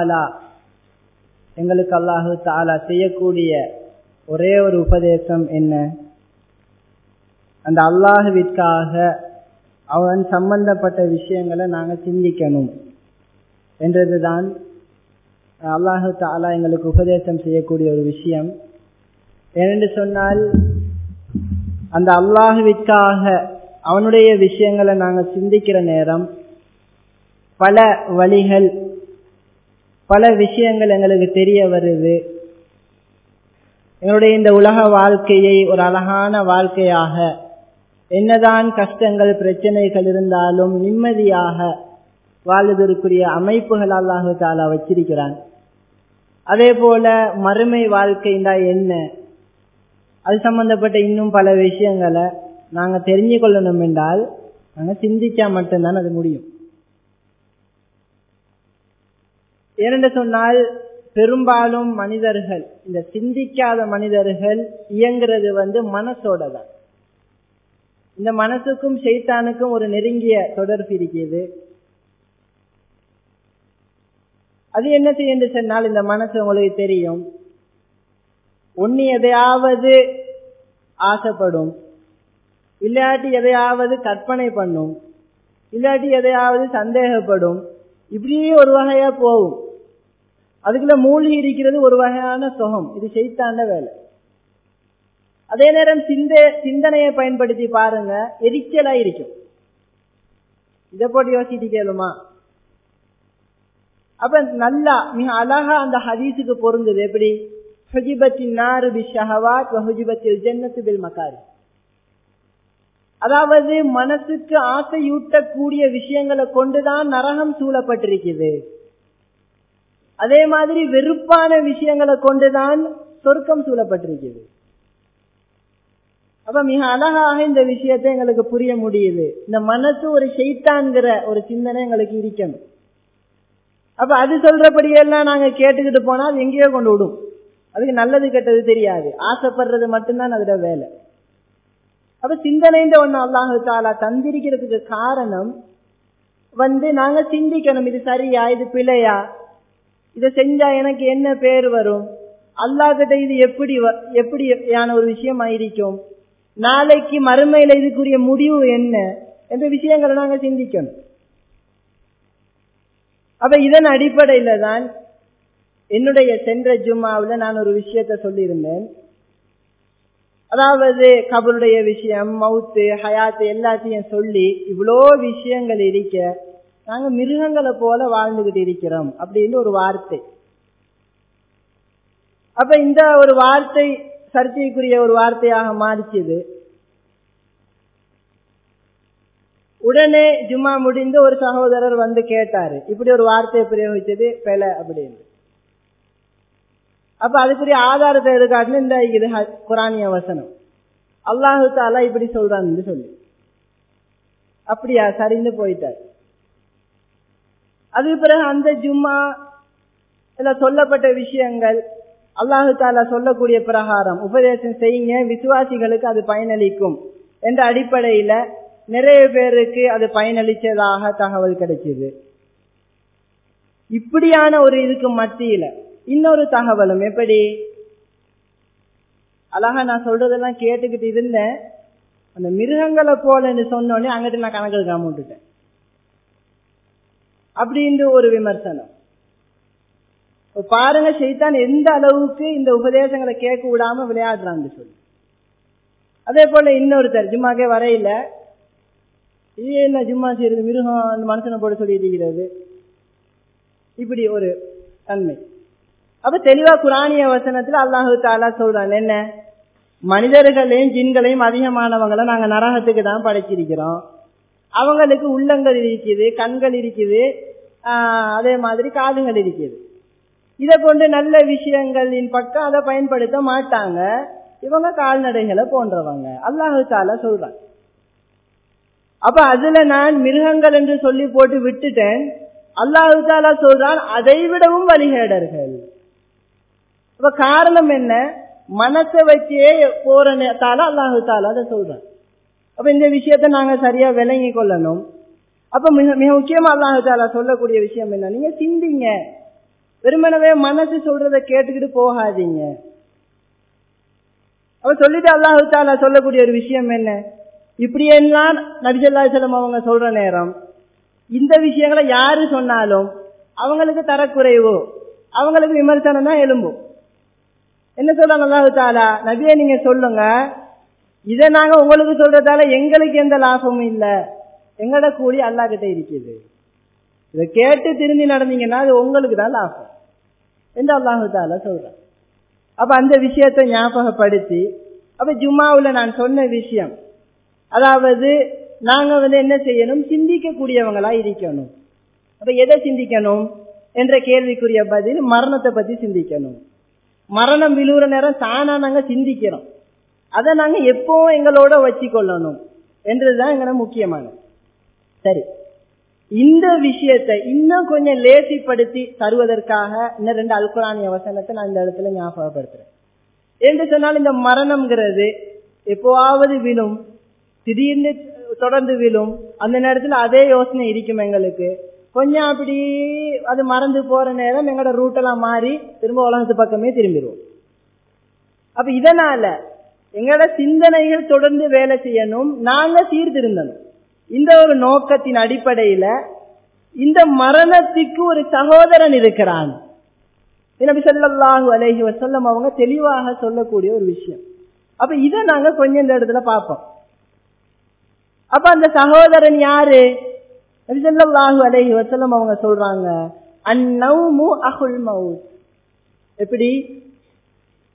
தஆலா செய்யக்கூடிய ஒரே ஒரு உபதேசம் என்ன? அந்த அல்லாஹுவிற்காக அவன் சம்பந்தப்பட்ட விஷயங்களை நாங்கள் சிந்திக்கணும் என்றதுதான் அல்லாஹு தஆலா எங்களுக்கு உபதேசம் செய்யக்கூடிய ஒரு விஷயம். ஏனென்று சொன்னால் அந்த அல்லாஹுவிற்காக அவனுடைய விஷயங்களை நாங்கள் சிந்திக்கிற நேரம் பல வழிகள் பல விஷயங்கள் எங்களுக்கு தெரிய வருது. எங்களுடைய இந்த உலக வாழ்க்கையை ஒரு அழகான வாழ்க்கையாக, என்னதான் கஷ்டங்கள் பிரச்சனைகள் இருந்தாலும் நிம்மதியாக வாழ்வதற்குரிய அமைப்புகள் அல்லாஹு தஆலா வச்சிருக்கிறான். அதே போல மறுமை வாழ்க்கைண்டா என்ன, அது சம்பந்தப்பட்ட இன்னும் பல விஷயங்களை நாங்க தெரிஞ்சு கொள்ளணும் என்றால் நாங்க சிந்திச்சா மட்டும்தான் அது முடியும். ஏனென்று சொன்னால் பெரும்பாலும் மனிதர்கள், இந்த சிந்திக்காத மனிதர்கள் இயங்குறது மனசோட தான். இந்த மனசுக்கும் ஷைத்தானுக்கும் ஒரு நெருங்கிய தொடர்பு இருக்கிறது. அது என்ன செய்ய சொன்னால், இந்த மனசு உங்களுக்கு தெரியும், ஒன்னு எதையாவது ஆசைப்படும், இல்லாட்டி எதையாவது கற்பனை பண்ணும், இல்லாட்டி எதையாவது சந்தேகப்படும். இப்படியே ஒரு வகையா போகும். அதுக்குள்ள மூழ்கி இருக்கிறது ஒரு வகையான சுகம். இது ஷைத்தான வேலை. அதே நேரம் சிந்தனையை பயன்படுத்தி பாருங்க, எரிச்சலா இருக்கும். இதை போட்டு யோசிச்சு கேளுமா? அப்ப நல்லா மிக அழகா அந்த ஹதீஸுக்கு பொருந்தது. எப்படி? ஹுஜிபத்தின் நாரு பிஷ்ஷஹவாத் வஹுஜிபத்தில் ஜன்னத்து பில் மகாரி. அதாவது மனசுக்கு ஆசையூட்டக்கூடிய விஷயங்களை கொண்டுதான் நரகம் சூழப்பட்டிருக்குது. அதே மாதிரி வெறுப்பான விஷயங்களை கொண்டுதான் சொர்க்கம் சூழப்பட்டிருக்குது. அப்ப மிக அழகாக இந்த விஷயத்தை எங்களுக்கு புரிய முடியுது. இந்த மனசு ஒரு ஷைத்தான்கிற ஒரு சிந்தனை எங்களுக்கு இருக்கணும். அப்ப அது சொல்றபடியெல்லாம் நாங்க கேட்டுக்கிட்டு போனா அது எங்கேயோ கொண்டு விடும். அதுக்கு நல்லது கெட்டது தெரியாது, ஆசைப்படுறது மட்டும்தான் அதோட வேலை. அப்ப சிந்தனைன்ற ஒண்ணு அல்லாஹு தஆலா தந்திருக்கிறதுக்கு காரணம் நாங்க சிந்திக்கணும், இது சரியா இது பிழையா, இதை செஞ்சா எனக்கு என்ன பேர் வரும், அல்லாஹ் கிட்ட இது எப்படியான ஒரு விஷயம் ஆயிருக்கும், நாளைக்கு மறுமையில இதுக்குரிய முடிவு என்ன என்ற விஷயங்களை நாங்க சிந்திக்கணும். அப்ப இதன் அடிப்படையில தான் என்னுடைய சென்ற ஜும்மாவுல நான் ஒரு விஷயத்த சொல்லியிருந்தேன். அதாவது கபருடைய விஷயம், மவுத்து, ஹயாத்து எல்லாத்தையும் சொல்லி இவ்வளோ விஷயங்கள் இருக்க நாங்க மிருகங்களை போல வாழ்ந்துகிட்டு இருக்கிறோம் அப்படின்னு ஒரு வார்த்தை. அப்ப இந்த ஒரு வார்த்தை சர்ச்சைக்குரிய ஒரு வார்த்தையாக மாறிச்சது. உடனே ஜும்மா முடிந்து ஒரு சகோதரர் கேட்டாரு, இப்படி ஒரு வார்த்தையை பிரயோகிச்சது பெல அப்படின்னு. அப்ப அதுக்குரிய ஆதாரத்தை எதுக்காட்டுன்னு இந்த இது குரானிய வசனம், அல்லாஹு தஆலா இப்படி சொல்றான்னு சொல்லி. அப்படியா, சரிந்து போயிட்டார். அதுக்கு பிறகு அந்த ஜும்மா சொல்லப்பட்ட விஷயங்கள் அல்லாஹு தஆலா சொல்லக்கூடிய பிரகாரம் உபதேசம் செய்யுங்க, விசுவாசிகளுக்கு அது பயனளிக்கும் என்ற அடிப்படையில நிறைய பேருக்கு அது பயனளிச்சதாக தகவல் கிடைச்சது. இப்படியான ஒரு இதுக்கு மத்தியில இன்னொரு தகவலும், எப்படி அழகா நான் சொல்றதெல்லாம் கேட்டுக்கிட்டு இருந்தேன், அந்த மிருகங்களை போலன்னு சொன்னோடனே அங்கிட்டு நான் கணக்கு எடுக்காம விட்டுட்டேன் அப்படின்னு ஒரு விமர்சனம். பாருங்க ஷைத்தான் எந்த அளவுக்கு இந்த உபதேசங்களை கேட்க விடாம விளையாடுறான்னு சொல்லி. அதே போல இன்னொருத்தர் ஜும்மாக்கே வரையில, இது என்ன ஜும்மா செய்யறது, மிருகம் அந்த மனுஷனை போட சொல்லி இருக்கிறது, இப்படி ஒரு தன்மை. அப்ப தெளிவா குரானிய வசனத்துல அல்லாஹு தஆலா சொல்றான், என்ன மனிதர்களையும் ஜின்களையும் அதிகமானவங்களை நாங்க நரகத்துக்கு தான் படைச்சிருக்கிறோம். அவங்களுக்கு உள்ளங்கள் இருக்குது, கண்கள் இருக்குது, அதே மாதிரி காதுகள் இருக்குது. இதை கொண்டு நல்ல விஷயங்களின் பக்கம் அதை பயன்படுத்த மாட்டாங்க. இவங்க கால்நடைகளை போன்றவங்க அல்லாஹு தஆலா சொல்றாங்க. அப்ப அதுல நான் மிருகங்கள் என்று சொல்லி போட்டு விட்டுட்டேன். அல்லாஹு தஆலா சொல்றான் அதை விடவும் வழிகேடர்கள். அப்ப காரணம் என்ன, மனசை வச்சே போறதால அல்லாஹு தஆலா அதை சொல்றான். அப்ப இந்த விஷயத்த நாங்க சரியா விளங்கி கொள்ளணும். அப்ப மிக மிக முக்கியமா அல்லாஹு தஆலா சொல்லக்கூடிய விஷயம் என்ன, நீங்க சிந்திங்க, வெறுமனவே மனசு சொல்றதை கேட்டுக்கிட்டு போகாதீங்க. அப்ப சொல்லிட்டு அல்லாஹு தஆலா சொல்லக்கூடிய ஒரு விஷயம் என்ன, இப்படி எல்லாம் நபி ஸல்லல்லாஹு அலைஹி வஸல்லம் அவங்க சொல்ற நேரம் இந்த விஷயங்களை யாரு சொன்னாலும் அவங்களுக்கு தரக்குறைவோ அவங்களுக்கு விமர்சனம் தான் எழும்பும். என்ன சொல்றாங்க அல்லாஹு தஆலா, நபியே நீங்க சொல்லுங்க, இதை நாங்க உங்களுக்கு சொல்றதால எங்களுக்கு எந்த லாபமும் இல்ல, எங்கட கூலி அல்லாஹ் கிட்ட இருக்குது, இதை கேட்டு திரும்பி நடந்தீங்கன்னா அது உங்களுக்கு தான் லாபம் என்று அல்லாஹு தஆலா சொல்றான். அப்ப அந்த விஷயத்தை ஞாபகப்படுத்தி, அப்ப ஜும்மாவுல நான் சொன்ன விஷயம், அதாவது நாங்க என்ன செய்யணும், சிந்திக்க கூடியவங்களா இருக்கணும். அப்ப எதை சிந்திக்கணும் என்ற கேள்விக்குரிய பதில், மரணத்தை பத்தி சிந்திக்கணும். மரணம் விழுற நேரம் தானா நாங்க சிந்திக்கிறோம், அதை நாங்க எப்பவும் எங்களோட வச்சு கொள்ளணும் என்றதுதான் எங்க முக்கியமானது. சரி, இந்த விஷயத்தை இன்னும் கொஞ்சம் லேசிப்படுத்தி தருவதற்காக இன்னும் 2 அல்குரானிய வசனத்தை நான் இந்த இடத்துல ஞாபகப்படுத்துறேன். என்று சொன்னால், இந்த மரணம்ங்கிறது எப்போவாவது விழும், திடீர்னு தொடர்ந்து விழும். அந்த நேரத்தில் அதே யோசனை இருக்கும் எங்களுக்கு. கொஞ்சம் அப்படி அது மறந்து போற நேரம் எங்களோட ரூட்டெல்லாம் மாறி திரும்ப உலகத்து பக்கமே திரும்பிடுவோம். அப்ப இதனால எங்களோட சிந்தனைகள் தொடர்ந்து வேலை செய்யணும், நாங்க சீர்திருந்தணும். இந்த ஒரு நோக்கத்தின் அடிப்படையில இந்த மரணத்துக்கு ஒரு சகோதரன் இருக்கிறான். நபி ஸல்லல்லாஹு அலைஹி வஸல்லம் அவங்க தெளிவாக சொல்லக்கூடிய ஒரு விஷயம். அப்ப இதை நாங்க கொஞ்சம் இந்த இடத்துல பார்ப்போம். அப்ப அந்த சகோதரன் யாரு? நபி ஸல்லல்லாஹு அலைஹி வஸல்லம் அவங்க சொல்றாங்க, அந்நௌமு அஹுல் மௌத். எப்படி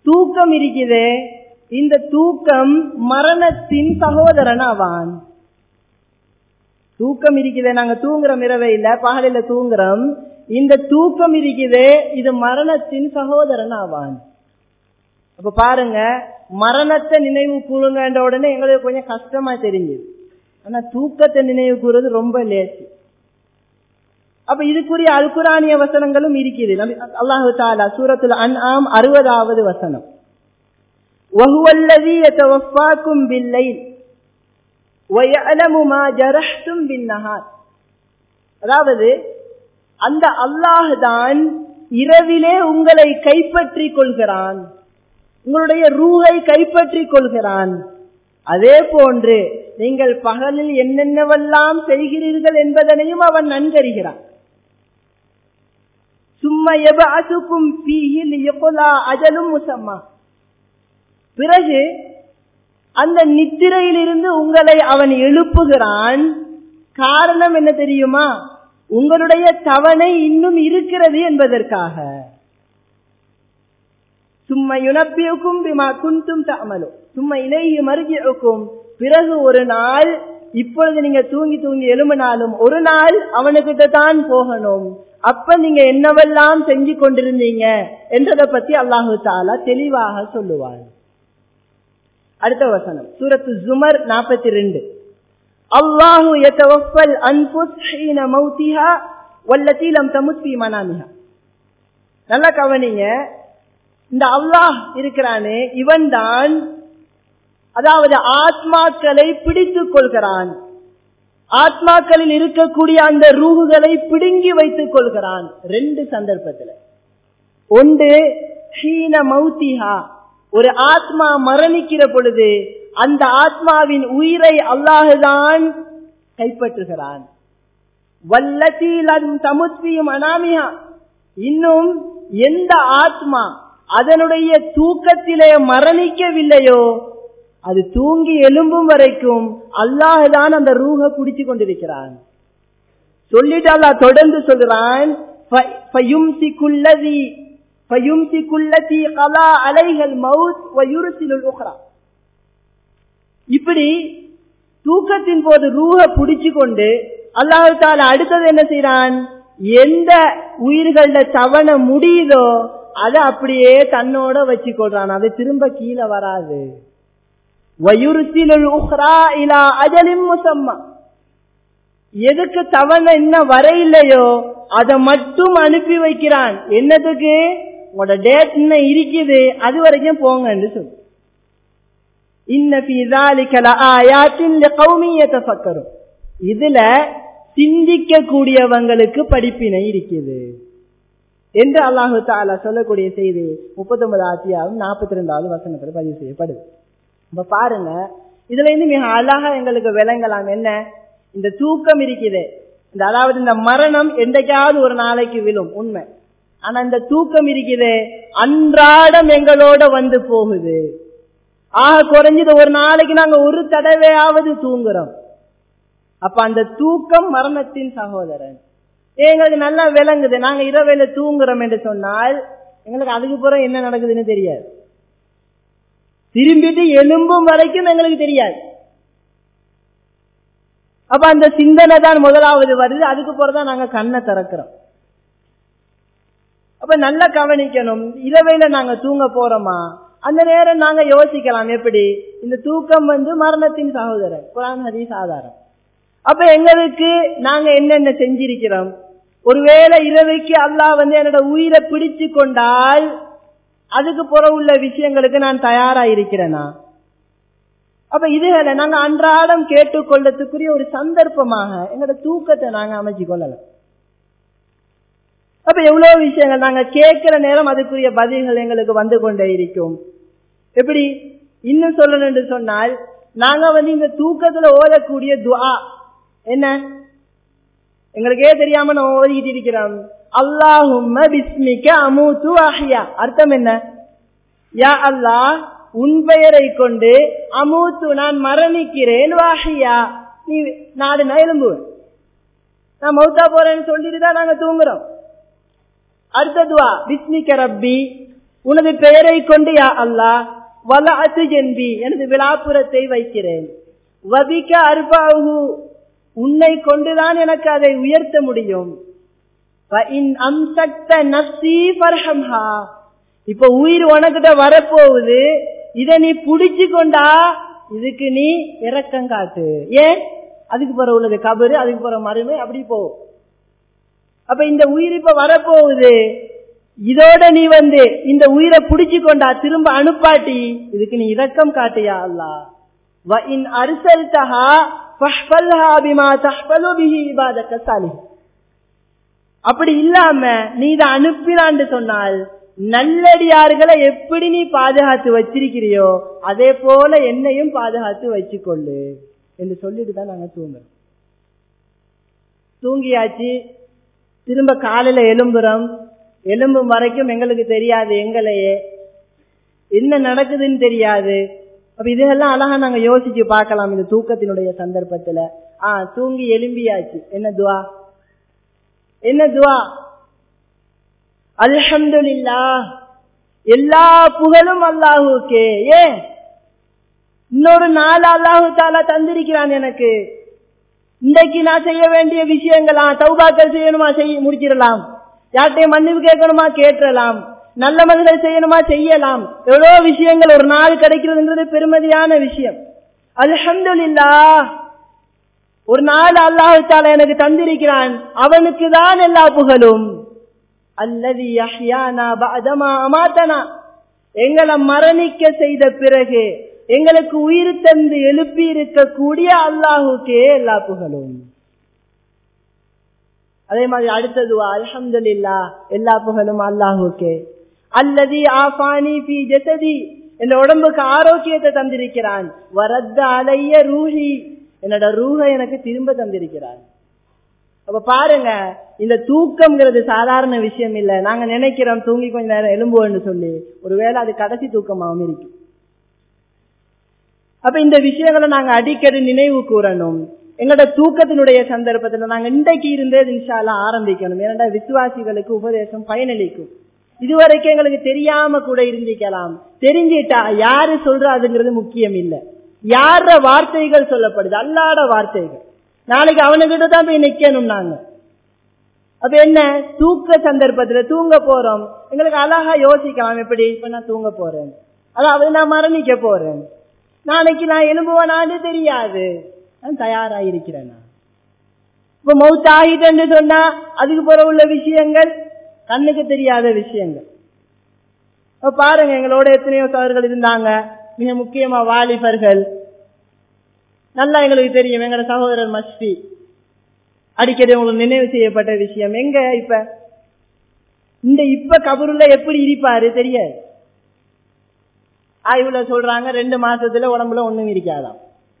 தூக்கம் இருக்குதே, இந்த தூக்கம் மரணத்தின் சகோதரன் ஆவான். தூக்கம் இருக்குதே, நாங்க தூங்குறோம், இரவே இல்ல பகலில தூங்குறோம். இந்த தூக்கம் இருக்குதே, இது மரணத்தின் சகோதரன் ஆவான். அப்ப பாருங்க, மரணத்தை நினைவு கூறுங்கன்ற உடனே எங்களுக்கு கொஞ்சம் கஷ்டமா தெரிஞ்சது. ஆனா தூக்கத்தை நினைவு கூறுவது ரொம்ப லேசி. அப்ப இதுக்குரிய அல் குர்ஆனிய வசனங்களும் இருக்குது. அல்லாஹு தஆலா சூரத்துல் அன்ஆம் 60வது வசனம், வஹுவல்லஸீ யதவஃபாக்கும் பில்லைல் வயஅலமு மா ஜரஹ்தும் பின்னஹார். அதாவது அந்த அல்லாஹ் தான் இரவிலே உங்களை கைப்பற்றி கொள்கிறான், உங்களுடைய ரூஹை கைப்பற்றி கொள்கிறான். அதே போன்று நீங்கள் பகலில் என்னென்னவெல்லாம் செய்கிறீர்கள் என்பதனையும் அவன் நன்கறிகிறான். சும்ம யபஅசுக்கும் ஃபீஹி லியக்லா அஜலும் முஸம்மா. பிறகு அந்த நித்திரையிலிருந்து உங்களை அவன் எழுப்புகிறான். காரணம் என்ன தெரியுமா? உங்களுடைய தவணை இன்னும் இருக்கிறது என்பதற்காக. சும்ம யுனப்பியுக்கும் பிமா குன்தும் தஅமலு சும்ம இலைஹி மர்ஜிஉக்கும். பிறகு ஒரு நாள், இப்பொழுது நீங்க தூங்கி தூங்கி எழும்பினாலும் ஒரு நாள் அவனுக்கிட்ட தான் போகணும். அப்ப நீங்க என்னவெல்லாம் செஞ்சு கொண்டிருந்தீங்க என்றதை பத்தி அல்லாஹு தஆலா தெளிவாக சொல்லுவார். அடுத்த வசனம் சூரத்து ஜுமர் 42. அல்லாஹு யதவஃபல் அன்ஃபுஸ் ஹீன மௌத்திஹா வல்லதி லம் தமுத் ஃபீ மனாமிஹா. நல்லா கவனிங்க, இந்த அல்லாஹ் இருக்கிறானே, இவன் தான் அதாவது ஆத்மாக்களை பிடித்துக் கொள்கிறான். ஆத்மாக்களில் இருக்கக்கூடிய அந்த ரூஹுகளை பிடுங்கி வைத்துக் கொள்கிறான். 2 சந்தர்ப்பத்தில். ஒன்று ஹீன மௌத்திஹா, ஒரு ஆத்மா மரணிக்கிற பொழுது அந்த ஆத்மாவின் உயிரை அல்லாஹுதான் கைப்பற்றுகிறான். வல்லதி லம் தமுத் ஃபீ மனாமிஹா, இன்னும் எந்த ஆத்மா அதனுடைய தூக்கத்திலே மரணிக்கவில்லையோ அது தூங்கி எழும்பும் வரைக்கும் அல்லாஹ்தான் அந்த ரூஹை பிடிச்சு கொண்டிருக்கிறான். சொல்லிட்டு அல்லாஹ் தொடர்ந்து சொல்றான், இப்படி தூக்கத்தின் போது ரூஹை பிடிச்சு கொண்டு அல்லாஹ் தஆலா அடுத்தது என்ன செய்யறான்? எந்த உயிர்கள தவணை முடியுதோ அதை அப்படியே தன்னோட வச்சு கொள்றான். அது திரும்ப கீழே வராது. எதுக்கு தவணை என்ன வரையில்லையோ அதை மட்டும் அனுப்பி வைக்கிறான். என்னதுக்கு? உங்களோட டேட் என்ன இருக்குது, அது வரைக்கும் போங்கன்னு சொல்லு. இன்ன ஃபீ ஸாலிக லஆயாத்தின் லிகௌமின் யதஃபக்கரும். இதுல சிந்திக்க கூடியவங்களுக்கு படிப்பினை இருக்குது என்று அல்லாஹு தஆலா சொல்லக்கூடிய செய்தி 39 அத்தியாயம் 42வது வசனத்தில் பதிவு செய்யப்படுது. இப்ப பாருங்க, இதுல இருந்து மிக அழகா எங்களுக்கு விளங்கலாம் என்ன, இந்த தூக்கம் இருக்குது, இந்த அதாவது இந்த மரணம் என்றைக்காவது ஒரு நாளைக்கு விழும் உண்மை. ஆனா இந்த தூக்கம் இருக்குது அன்றாடம் எங்களோட வந்து போகுது. குறைஞ்சது ஒரு நாளைக்கு நாங்க ஒரு தடவையாவது தூங்குறோம். அப்ப அந்த தூக்கம் மரணத்தின் சகோதரன். எங்களுக்கு நல்லா விளங்குது. நாங்க இரவேல தூங்குறோம் என்று சொன்னால் எங்களுக்கு அதுக்கு பிறகு என்ன நடக்குதுன்னு தெரியாது. திரும்பிட்டு எலும்பும் வரைக்கும் எங்களுக்கு தெரியாது. அப்ப அந்த சிந்தனை தான் முதலாவது வருது. அதுக்கு பிறகுதான் நாங்க கண்ணை திறக்கிறோம். அப்ப நல்லா கவனிக்கணும். இரவையில நாங்க தூங்க போறோமா, அந்த நேரம் நாங்க யோசிக்கலாம், எப்படி இந்த தூக்கம் மரணத்தின் சகோதரன், குர்ஆன் ஹதீஸ் ஆதாரம். அப்ப எங்களுக்கு நாங்க என்னென்ன செஞ்சிருக்கிறோம்? ஒருவேளை இரவைக்கு அல்லாஹ் என்னோட உயிரை பிடிச்சு கொண்டால் அதுக்கு புற உள்ள விஷயங்களுக்கு நான் தயாரா இருக்கிறேனா? அப்ப இதுகளை நாங்க அன்றாடம் கேட்டுக்கொள்ளத்துக்குரிய ஒரு சந்தர்ப்பமாக எங்களோட தூக்கத்தை நாங்க அமைச்சு கொள்ளலாம். அப்ப எவ்வளவு விஷயங்கள் நாங்க கேட்கிற நேரம் அதுக்குரிய பதில்கள் எங்களுக்கு வந்து கொண்டே இருக்கும். எப்படி இன்னும் சொல்லணும் என்று சொன்னால், நாங்க இந்த தூக்கத்துல ஓதக்கூடிய துஆ என்ன எங்களுக்கே தெரியாம நம்ம ஓதிக்கிட்டு இருக்கிறோம். அல்லாஹும்ம பிஸ்மிக அமூது அஹ்யா. அர்த்தம் என்ன? யா அல்லாஹ், உன் பெயரை கொண்டு அமூத்து நான் மரணிக்கிறேன், வாஹியா நீ நாடு எழும்புவேன், நான் மௌத்தா போறேன்னு சொல்லிட்டு தான் நாங்க தூங்குறோம். அடுத்த துஆ பிஸ்மிக ரப்பி உனது பெயரை கொண்டு யா அல்லாஹ் வலஅத்து ஜன்பி எனது விலாப்புறத்தை வைக்கிறேன். வபிக அர்பாஹு உன்னை கொண்டுதான் எனக்கு அதை உயர்த்த முடியும். வஇன் அம்சக்த நஃப்ஸி ஃபர்ஹம்ஹா இப்ப உயிர் உனக்கிட்ட வரப்போகுது, இதை நீ புடிச்சு கொண்டா இதுக்கு நீ இரக்கம் காட்டு. ஏன்? அதுக்கு பிறகு உள்ளது கபரு, அதுக்கு பிறகு மறுமை, அப்படி போகும். அப்ப இந்த உயிர் இப்ப வரப்போகுது, இதோட நீ இந்த உயிரை புடிச்சு கொண்டா திரும்ப அனுப்பாட்டி இதுக்கு நீ இரக்கம் காட்டியா அல்லாஹ். வஇன் அர்சல்தஹா ஃபஹ்ஃபல்ஹா பிமா தஹ்ஃபலு பிஹி இபாதக ஸாலிஹ் அப்படி இல்லாம நீ இதை அனுப்பினான்னு சொன்னால் நல்லடியார்களை எப்படி நீ பாதுகாத்து வச்சிருக்கிறியோ அதே போல என்னையும் பாதுகாத்து வச்சுக்கொள்ளு என்று சொல்லிட்டு தான் நாங்க தூங்குறோம். தூங்கியாச்சு, திரும்ப காலையில எலும்பும் வரைக்கும் எங்களுக்கு தெரியாது, எங்களையே என்ன நடக்குதுன்னு தெரியாது. அப்ப இதெல்லாம் அழகா நாங்க யோசிச்சு பார்க்கலாம் இந்த தூக்கத்தினுடைய சந்தர்ப்பத்துல. தூங்கி எலும்பியாச்சு, என்ன துவா? அல்ஹம்துலில்லாஹ் எல்லா புகழும் அல்லாஹுக்கே. ஏன்? இன்னொரு நாள் அல்லாஹு தஆலா தந்திருக்கிறான் எனக்கு. இன்றைக்கு நான் செய்ய வேண்டிய விஷயங்களா, தௌபாக்கள் செய்யணுமா முடிச்சிடலாம், யார்கிட்டையும் மன்னிப்பு கேட்கணுமா கேட்கலாம், நல்ல மதில் செய்யணுமா செய்யலாம். எவ்வளவு விஷயங்கள் ஒரு நாள் கிடைக்கிறதுன்றது பெருமதியான விஷயம். அல்ஹம்துலில்லாஹ் ஒரு நாள் அல்லாஹு தஆலா எனக்கு தந்திருக்கிறான், அவனுக்கு தான் எல்லா புகழும். அல்லதி யஹ்யானா பஅதமா அமாதனா எங்களை மரணிக்க செய்த பிறகு எங்களுக்கு உயிர் தந்து எழுப்பி இருக்கக்கூடிய அல்லாஹுக்கே எல்லா புகழும். அதே மாதிரி அடுத்தது அல்ஹம்துலில்லாஹ் எல்லா புகழும் அல்லாஹுக்கே. அல்லதி ஆஃபானி ஃபீ ஜஸதி என் உடம்புக்கு ஆரோக்கியத்தை தந்திருக்கிறான். வரத்த அலைய ரூஹி என்னோட ரூஹை எனக்கு திரும்ப தந்திருக்கிறான். அப்ப பாருங்க, இந்த தூக்கம்ங்கிறது சாதாரண விஷயம் இல்ல. நாங்க நினைக்கிறோம் தூங்கி கொஞ்ச நேரம் எலும்புன்னு சொல்லி, ஒருவேளை அது கடைசி தூக்கமாகவும் இருக்கு. அப்ப இந்த விஷயங்களை நாங்க அடிக்கடி நினைவு கூறணும். எங்களோட தூக்கத்தினுடைய சந்தர்ப்பத்துல நாங்க இன்றைக்கு இருந்தே இன்ஷா அல்லாஹ் ஆரம்பிக்கணும். ஏன்னா விசுவாசிகளுக்கு உபதேசம் பயனளிக்கும். இதுவரைக்கும் எங்களுக்கு தெரியாம கூட இருந்திக்கலாம். தெரிஞ்சிட்டா யாரு சொல்றாதுங்கிறது முக்கியம் இல்ல, யார வார்த்தைகள் சொல்லப்படுது, அல்லாஹ்வோட வார்த்தைகள். நாளைக்கு அவனுக்கிட்ட தான் போய் நிக்கணும் நாங்க. அப்ப என்ன, தூக்க சந்தர்ப்பத்துல தூங்க போறோம், எங்களுக்கு அழகா யோசிக்கலாம். எப்படி? இப்ப நான் தூங்க போறேன், அதாவது நான் மரணிக்க போறேன், நாளைக்கு நான் எலும்புவனான்னு தெரியாது, நான் தயாராயிருக்கிறேன். இப்ப மௌத் ஆகிட்டேன்னு சொன்னா அதுக்கு போற உள்ள விஷயங்கள் கண்ணுக்கு தெரியாத விஷயங்கள். இப்ப பாருங்க, எங்களோட எத்தனையோ சகோதரர்கள் இருந்தாங்க, மிக முக்கியமா வாலிபர்கள். நல்லா எங்களுக்கு தெரியும், எங்களோட சகோதரர் மஸ்தி அடிக்கடி உங்களுக்கு நினைவு செய்யப்பட்ட விஷயம். எங்க இப்ப கபருல எப்படி இருப்பாரு தெரியாது. ஆய்வுல சொல்றாங்க 2 மாசத்துல உடம்புல ஒண்ணும் இருக்காதாம்.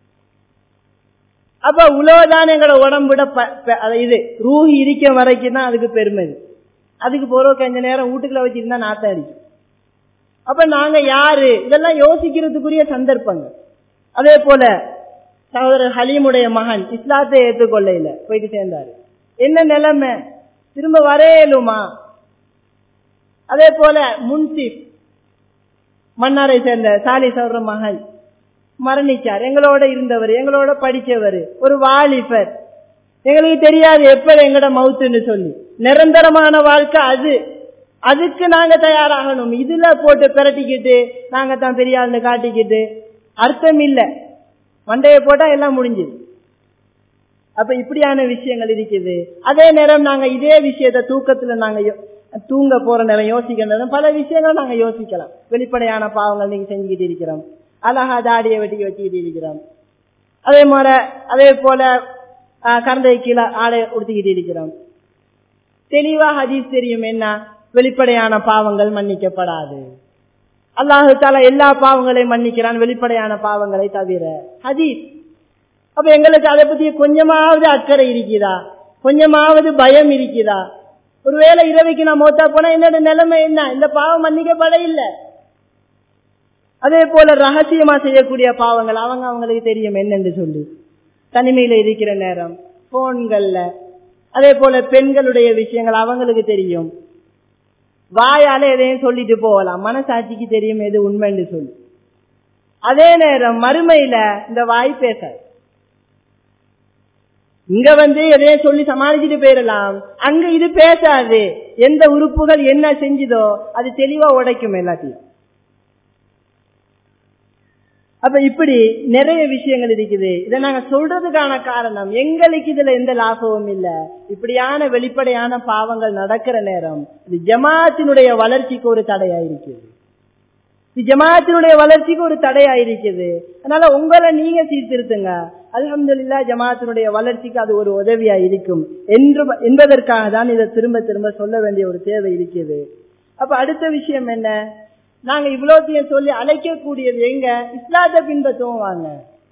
அப்ப உலோதான் எங்களோட உடம்புட இது ரூஹி இருக்க வரைக்கும் தான் அதுக்கு பெருமை. அதுக்கு போற கொஞ்ச நேரம் வீட்டுக்குள்ள வச்சிருந்தா நாத்தம் அடிக்கும். அப்ப நாங்க யாரு, இதெல்லாம் யோசிக்கிறதுக்குரிய சந்தர்ப்பங்கள். அதே போல சகோதரர் ஹலீமுடைய மகன் இஸ்லாத்தை ஏற்றுக்கொள்ளையில போயிட்டு சேர்ந்தாரு, என்ன நிலைமை, திரும்ப வரையலுமா? அதே போல முன்சிப் மன்னாரை சேர்ந்த சாலி சௌர மகன் மரணிச்சார். எங்களோட இருந்தவர், எங்களோட படிச்சவர், ஒரு வாலிபர். எங்களுக்கு தெரியாது எப்ப எங்கட மவுத்துன்னு சொல்லி. நிரந்தரமான வாழ்க்கை அது, அதுக்கு நாங்க தயாராகணும். இதுல போட்டு பிரட்டிக்கிட்டு நாங்க தான் பெரிய ஆளுன்னு காட்டிக்கிட்டு அர்த்தம் இல்ல. மண்டையை போட்டா எல்லாம் முடிஞ்சுது. அப்ப இப்படியான விஷயங்கள் இருக்குது. அதே நேரம் நாங்க இதே விஷயத்த தூக்கத்துல நாங்க தூங்க போற நேரம் யோசிக்கிற நேரம் பல விஷயங்கள் நாங்க யோசிக்கலாம். வெளிப்படையான பாவங்கள் நீங்க செஞ்சுக்கிட்டு இருக்கிறோம், அழகா தாடியை வெட்டி வச்சுக்கிட்டு இருக்கிறோம், அதே போல கரண்டை கீழே ஆடை உடுத்திக்கிட்டு இருக்கிறோம். தெளிவா ஹதீஸ் தெரியும், என்ன வெளிப்படையான பாவங்கள் மன்னிக்கப்படாது. அல்லாஹு தஆலா எல்லா பாவங்களையும் மன்னிக்கிறான், வெளிப்படையான பாவங்களை தவிர. ஹதீஸ். அப்ப எங்களுக்கு அதை பத்தி கொஞ்சமாவது அக்கறை இருக்குதா, கொஞ்சமாவது பயம் இருக்குதா? ஒருவேளை இரவைக்கு நான் மௌத்தா போனா என்னோட நிலைமை என்ன? இந்த பாவம் மன்னிக்கப்பட இல்லை. அதே போல ரகசியமா செய்யக்கூடிய பாவங்கள் அவங்களுக்கு தெரியும் என்னென்று சொல்லி. தனிமையில இருக்கிற நேரம் போன்கள்ல, அதே போல பெண்களுடைய விஷயங்கள் அவங்களுக்கு தெரியும். வாயால எதையும் சொல்லிட்டு போகலாம், மனசாட்சிக்கு தெரியும் எது உண்மைன்னு சொல்லி. அதே நேரம் மறுமையில இந்த வாய் பேசாது. இங்க எதையும் சொல்லி சமாளிச்சுட்டு போயிடலாம், அங்க இது பேசாது. எந்த உறுப்புகள் என்ன செஞ்சுதோ அது தெளிவா உடைக்கும் எல்லாத்தையும். அப்ப இப்படி நிறைய விஷயங்கள் இருக்குது. இதை நாங்க சொல்றதுக்கான காரணம், எங்களுக்கு இதுல எந்த லாபமும் இல்ல. இப்படியான வெளிப்படையான பாவங்கள் நடக்கிற நேரம் இது ஜமாத்தினுடைய வளர்ச்சிக்கு ஒரு தடையாயிருக்குது. ஜமாத்தினுடைய வளர்ச்சிக்கு ஒரு தடையாயிருக்குது. அதனால உங்களை நீங்க சீர்திருத்துங்க. அல்ஹம்துலில்லாஹ் ஜமாத்தினுடைய வளர்ச்சிக்கு அது ஒரு உதவியா இருக்கும் என்பதற்காக தான் இதை திரும்ப திரும்ப சொல்ல வேண்டிய ஒரு தேவை இருக்குது. அப்ப அடுத்த விஷயம் என்ன, நாங்க இவ்வளோத்தையும் சொல்லி அழைக்கக்கூடியது எங்க, இஸ்லாத்தை பின்பற்றுவோம் வாங்க.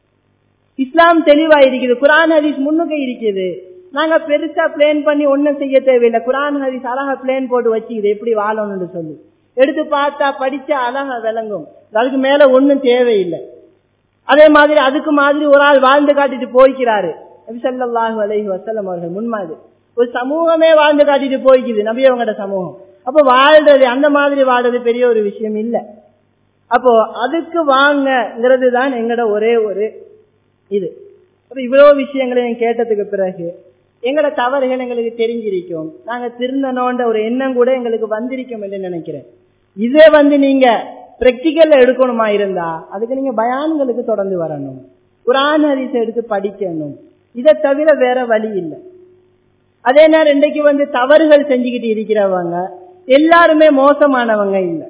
இஸ்லாம் தெளிவா இருக்குது, குர்ஆன் ஹதீஸ் முன்னுக்கு இருக்குது. நாங்க பெருசா பிளான் பண்ணி ஒன்னும் செய்ய தேவையில்லை. குர்ஆன் ஹதீஸ் அழகா பிளான் போட்டு வச்சுக்குது எப்படி வாழணும்னு சொல்லி. எடுத்து பார்த்தா படிச்சா அழகா விளங்கும். அதுக்கு மேல ஒன்னும் தேவையில்லை. அதே மாதிரி அதுக்கு மாதிரி ஒரு ஆள் வாழ்ந்து காட்டிட்டு போய்க்கிறாரு. நபி ஸல்லல்லாஹு அலைஹி வஸல்லம் அவர்கள் முன்மாதிரி ஒரு சமூகமே வாழ்ந்து காட்டிட்டு போய்க்குது, நபி அவங்களோட சமூகம். அப்ப வாழ்றது அந்த மாதிரி வாழ்றது பெரிய ஒரு விஷயம் இல்லை. அப்போ அதுக்கு வாங்கிறது தான் எங்கட ஒரே ஒரு இது. அப்ப இவ்வளவு விஷயங்களையும் கேட்டதுக்கு பிறகு எங்கட தவறுகள் எங்களுக்கு தெரிஞ்சிருக்கும், நாங்க திருந்தனோன்ற ஒரு எண்ணம் கூட எங்களுக்கு வந்திருக்கும் என்று நினைக்கிறேன். இதே நீங்க பிராக்டிக்கல்ல எடுக்கணுமா இருந்தா அதுக்கு நீங்க பயான்களுக்கு தொடர்ந்து வரணும், குர்ஆன் ஹதீஸ் எடுத்து படிக்கணும். இதை தவிர வேற வழி இல்லை. அதே நேரம் இன்றைக்கு தவறுகள் செஞ்சுக்கிட்டு இருக்கிறவங்க எல்லாருமே மோசமானவங்க இல்ல.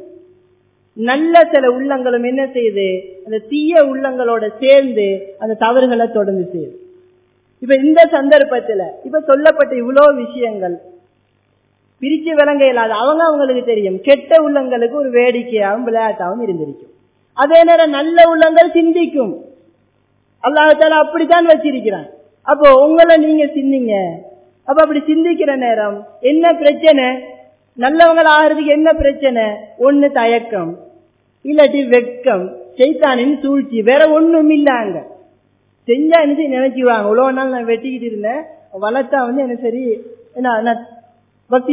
நல்ல சில உள்ளங்களும் என்ன செய்யுது, அந்த தீய உள்ளங்களோட சேர்ந்து அந்த தவறுகளை தொடர்ந்து செய்யுது. இப்ப இந்த சந்தர்ப்பத்துல இப்ப சொல்லப்பட்ட இவ்வளவு விஷயங்கள் பிரிச்சு விளங்க இயலாது. அவங்களுக்கு தெரியும், கெட்ட உள்ளங்களுக்கு ஒரு வேடிக்கையாகவும் விளையாட்டாகவும் இருந்திருக்கும். அதே நேரம் நல்ல உள்ளங்கள் சிந்திக்கும். அல்லாஹ் தஆலா அப்படித்தான் வச்சிருக்கிறான். அப்போ உங்களை நீங்க சிந்திங்க. அப்ப அப்படி சிந்திக்கிற நேரம் என்ன பிரச்சனை, நல்லவங்கள் ஆகிறதுக்கு என்ன பிரச்சனை, ஒண்ணு தயக்கம், இல்லாட்டி வெட்கம், சைத்தானின் சூழ்ச்சி, வேற ஒண்ணும் இல்லாங்க. செஞ்சா என்ன நினைச்சுவாங்க, இவ்வளவு நாள் நான் வெட்டிக்கிட்டு இருந்தேன், வளர்த்தா என்ன சரி என்ன பக்தி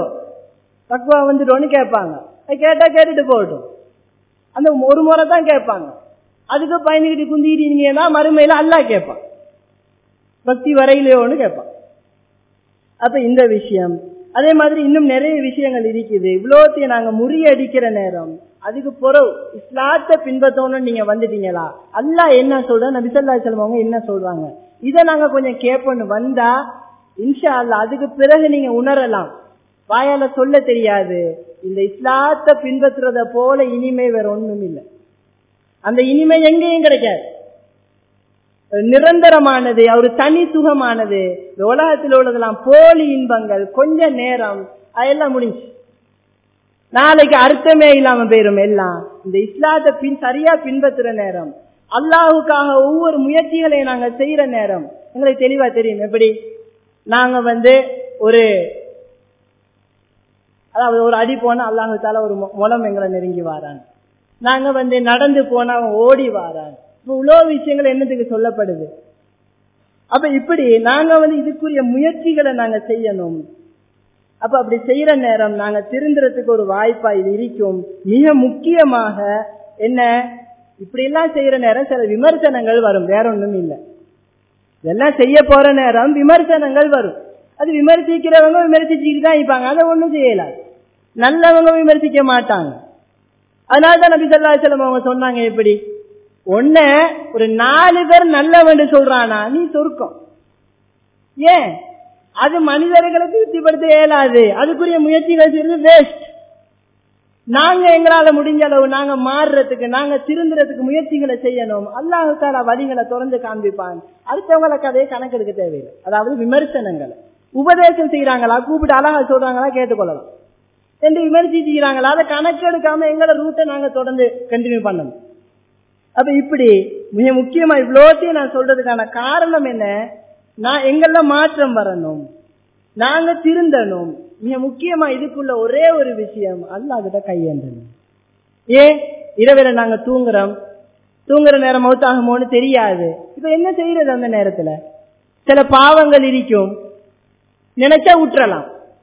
தக்குவா வந்துட்டோன்னு கேட்பாங்க. கேட்டா கேட்டுட்டு போகட்டும், அந்த ஒரு முறை தான் கேட்பாங்க. அதுக்கு பயந்துகிட்டு குந்திக்கிட்டீங்கன்னா மறுமையில அல்லாஹ் கேட்பான், பக்தி வரையிலையோன்னு கேட்பான். அப்ப இந்த விஷயம் அதே மாதிரி இன்னும் நிறைய விஷயங்கள் இருக்குது. இவ்வளோத்தையும் நாங்க முறியடிக்கிற நேரம் அதுக்கு பிறகு இஸ்லாத்தை பின்பற்றணும்னு நீங்க வந்துட்டீங்களா, அல்லாஹ் என்ன சொல்ற, நபி ஸல்லல்லாஹு அலைஹி வஸல்லம் அவங்க என்ன சொல்றாங்க, இதை நாங்க கொஞ்சம் கேட்போன்னு வந்தா இன்ஷா அல்லாஹ் அதுக்கு பிறகு நீங்க உணரலாம். வாயால சொல்ல தெரியாது, இந்த இஸ்லாத்தை பின்பற்றுறத போல இனிமை வேற ஒண்ணும் இல்லை. அந்த இனிமை எங்கேயும் கிடைக்காது, நிரந்தரமானது, ஒரு தனி சுகமானது. இந்த உலகத்தில் உள்ளதெல்லாம் போலி இன்பங்கள், கொஞ்ச நேரம் அதெல்லாம் முடிஞ்சு, நாளைக்கு அர்த்தமே இல்லாம போயிரும் எல்லாம். இந்த இஸ்லாத்தை சரியா பின்பற்றுற நேரம், அல்லாஹுக்காக ஒவ்வொரு முயற்சிகளையும் நாங்க செய்யற நேரம் எங்களுக்கு தெளிவா தெரியும். எப்படி நாங்க ஒரு அதாவது ஒரு அடி போனா அல்லாஹு தஆலா ஒரு முலம் எங்களை நெருங்கி வாரான். நாங்க நடந்து போனா அவன் ஓடி வாரான். இவ்வளவு விஷயங்கள் என்னத்துக்கு சொல்லப்படுது. அப்ப இப்படி நாங்க இதுக்குரிய முயற்சிகளை நாங்க செய்யணும். அப்ப அப்படி செய்யற நேரம் நாங்க திருந்துறதுக்கு ஒரு வாய்ப்பா இது இருக்கும். மிக முக்கியமாக என்ன, இப்படி எல்லாம் செய்யற நேரம் சில விமர்சனங்கள் வரும், வேற ஒண்ணும் இல்லை. இதெல்லாம் செய்ய போற நேரம் விமர்சனங்கள் வரும். அது விமர்சிக்கிறவங்க விமர்சிச்சுட்டு தான் இருப்பாங்க, அதை ஒண்ணும் செய்யலாம். நல்லவங்க விமர்சிக்க மாட்டாங்க. அதனாலதான் நபி ஸல்லல்லாஹு அலைஹி வஸல்லம் அவங்க சொன்னாங்க, எப்படி ஒரு 4 பேர் நல்லவன் சொல்றானா நீ சொர்க்கம். ஏன், அது மனிதர்களுக்கு திருப்திப்படுத்த இயலாது, அதுக்குரிய முயற்சிகள் செய்யறது வேஸ்ட். நாங்க எங்களால முடிஞ்ச அளவு நாங்க மாறுறதுக்கு, நாங்க திருந்துறதுக்கு முயற்சிகளை செய்யணும். அல்லாஹ் தஆலா வழிகளை திறந்து காண்பிப்பான். அடுத்தவங்களை கதையை கணக்கெடுக்க தேவையில்லை. அதாவது விமர்சனங்களை உபதேசம் செய்யறாங்களா, கூப்பிட்டு அழகா சொல்றாங்களா கேட்டுக்கொள்ளலாம் என்று விமர்சிக்கிறாங்களா, அதை கணக்கெடுக்காம எங்களோட ரூட்டை நாங்க தொடர்ந்து கண்டினியூ பண்ணணும். அப்ப இப்படி மிக முக்கியமா இவ்வளோத்தையும் நான் சொல்றதுக்கான காரணம் என்ன, நான் எங்கெல்லாம் மாற்றம் வரணும், நாங்க திருந்தணும். மிக முக்கியமா இதுக்குள்ள ஒரே ஒரு விஷயம், அல்லாஹ் கிட்ட கையேண்டணும். ஏன், இரவில நாங்க தூங்குற நேரம் மௌத்தாகுமோன்னு தெரியாது. இப்ப என்ன செய்யறது, அந்த நேரத்துல சில பாவங்கள் இருக்கும், நினைச்சா விட்டுறலாம்.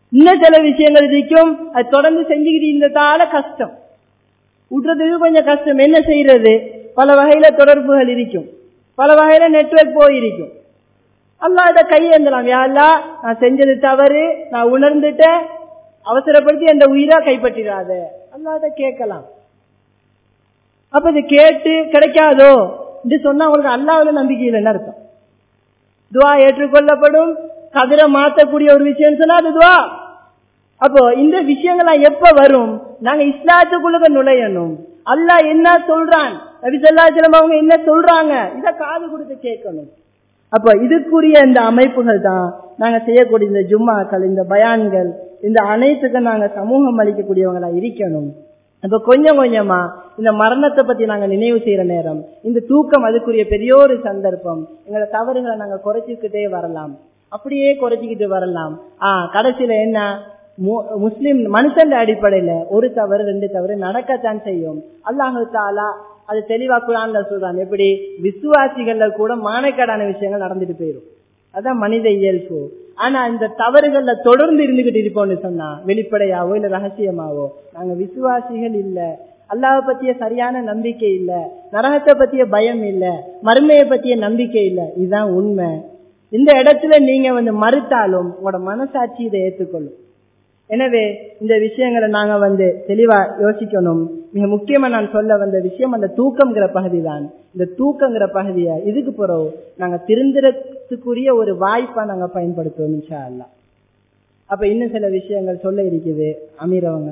இன்னும் சில விஷயங்கள் இருக்கும், அது தொடர்ந்து செஞ்சுக்கிட்டு இருந்ததால கஷ்டம், விட்டுறதுக்கு கொஞ்சம் கஷ்டம். என்ன செய்யறது? பல வகையில தொடர்புகள் இருக்கும், பல வகையில நெட்வொர்க் போயிருக்கும். அல்லாஹ்ட்ட கையேந்தலாம், யா அல்லாஹ் நான் செஞ்சது தவறு, நான் உணர்ந்துட்டேன், அவசரப்படுத்தி அந்த உயிரா கைப்பற்றிடாத அல்லாஹ்ட்ட கேட்கலாம். அப்ப இது கேட்டு கிடைக்காதோ என்று சொன்னா உங்களுக்கு அல்லாஹ்வுல நம்பிக்கை இல்லைன்னு அர்த்தம். துவா ஏற்றுக்கொள்ளப்படும், கதிரை மாற்றக்கூடிய ஒரு விஷயம் சொன்னா அது துவா. அப்போ இந்த விஷயங்கள்லாம் எப்ப வரும்? நாங்க இஸ்லாத்துக்குள்ள நுழையணும். அல்லாஹ் என்ன சொல்றான், நபி ஸல்லல்லாஹு அலைஹி வஸல்லம் அவங்க என்ன சொல்றாங்க, இத காது கொடுத்து கேட்கணும். அப்ப இதுக்குரிய இந்த அமைப்புகள் தான் நாங்க செய்யக்கூடிய இந்த ஜும்மாக்கள், இந்த பயான்கள், இந்த அனைத்துக்கும் நாங்க சமூகம் அளிக்கக்கூடியவங்களா இருக்கணும். அப்ப கொஞ்சம் கொஞ்சமா இந்த மரணத்தை பத்தி நாங்க நினைவு செய்யற நேரம், இந்த தூக்கம் அதுக்குரிய பெரிய ஒரு சந்தர்ப்பம். எங்களோட தவறுகளை நாங்க குறைச்சிக்கிட்டே வரலாம், அப்படியே குறைச்சிக்கிட்டு வரலாம். கடைசியில என்ன, முஸ்லிம் மனுஷன் அடிப்படையில ஒரு தவறு 2 தவறு நடக்கத்தான் செய்யும். அல்லாஹு தஆலா அது தெளிவா குர்ஆன்ல சொல்றான். எப்படி விசுவாசிகள்ல கூட மானக்கேடான விஷயங்கள் நடந்துட்டு போயிடும், அதான் மனித இயல்பு. ஆனா இந்த தவறுகள்ல தொடர்ந்து இருந்துகிட்டு இருப்போம்னு சொன்னா, வெளிப்படையாவோ இல்ல ரகசியமாவோ, நாங்க விசுவாசிகள் இல்ல, அல்லாஹ் பத்திய சரியான நம்பிக்கை இல்ல, நரகத்தை பத்திய பயம் இல்ல, மறுமையை பத்திய நம்பிக்கை இல்ல. இதுதான் உண்மை. இந்த இடத்துல நீங்க மறுத்தாலும் உங்களோட மனசாட்சி இதை ஏற்றுக்கொள்ளும். எனவே இந்த விஷயங்களை நாங்க தெளிவா யோசிக்கணும். மிக முக்கியமா நான் சொல்ல வந்த விஷயம் அந்த தூக்கம்ங்கிற பகுதி தான். இந்த தூக்கங்கிற பகுதியை இதுக்கு பிறகு நாங்க திருந்துறதுக்குரிய ஒரு வாய்ப்பா நாங்க பயன்படுத்துவோம் இன்ஷா அல்லாஹ். அப்ப இன்னும் சில விஷயங்கள் சொல்ல இருக்குது அமீர் அவங்க.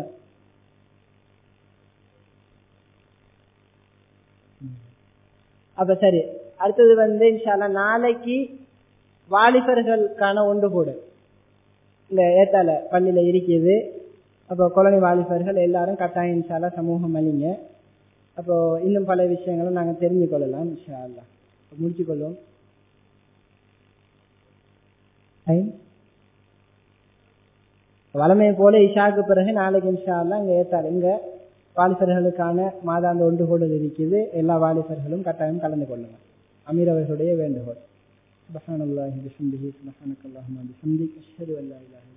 அப்ப சரி, அடுத்தது இன்ஷா அல்லாஹ் நாளைக்கு வாலிபர்களுக்கான ஒன்று கூட இந்த ஏத்தால பள்ளியில இருக்குது. அப்போ கொலனி வாலிபர்கள் எல்லாரும் கட்டாயம் இன்ஷா அல்லாஹ் சமூகம் அளிங்க. அப்போ இன்னும் பல விஷயங்களும் நாங்க தெரிஞ்சு கொள்ளலாம் இன்ஷா அல்லாஹ். முடிச்சுக்கொள்வோம். வளமையை போல இஷாக்கு பிறகு நாளைக்கு இன்ஷா அல்லாஹ் இங்க ஏத்தால இங்க வாலிபர்களுக்கான மாதாந்த ஒன்றுகோடல் இருக்குது. எல்லா வாலிபர்களும் கட்டாயம் கலந்து கொள்ளுங்க. அமீர் அவர்களுடைய வேண்டுகோள். சுப்ஹானல்லாஹி வபிஹம்திஹி சுப்ஹானக்கல்லாஹும்ம வபிஹம்திக அஷ்ஹது அன் லா இலாஹா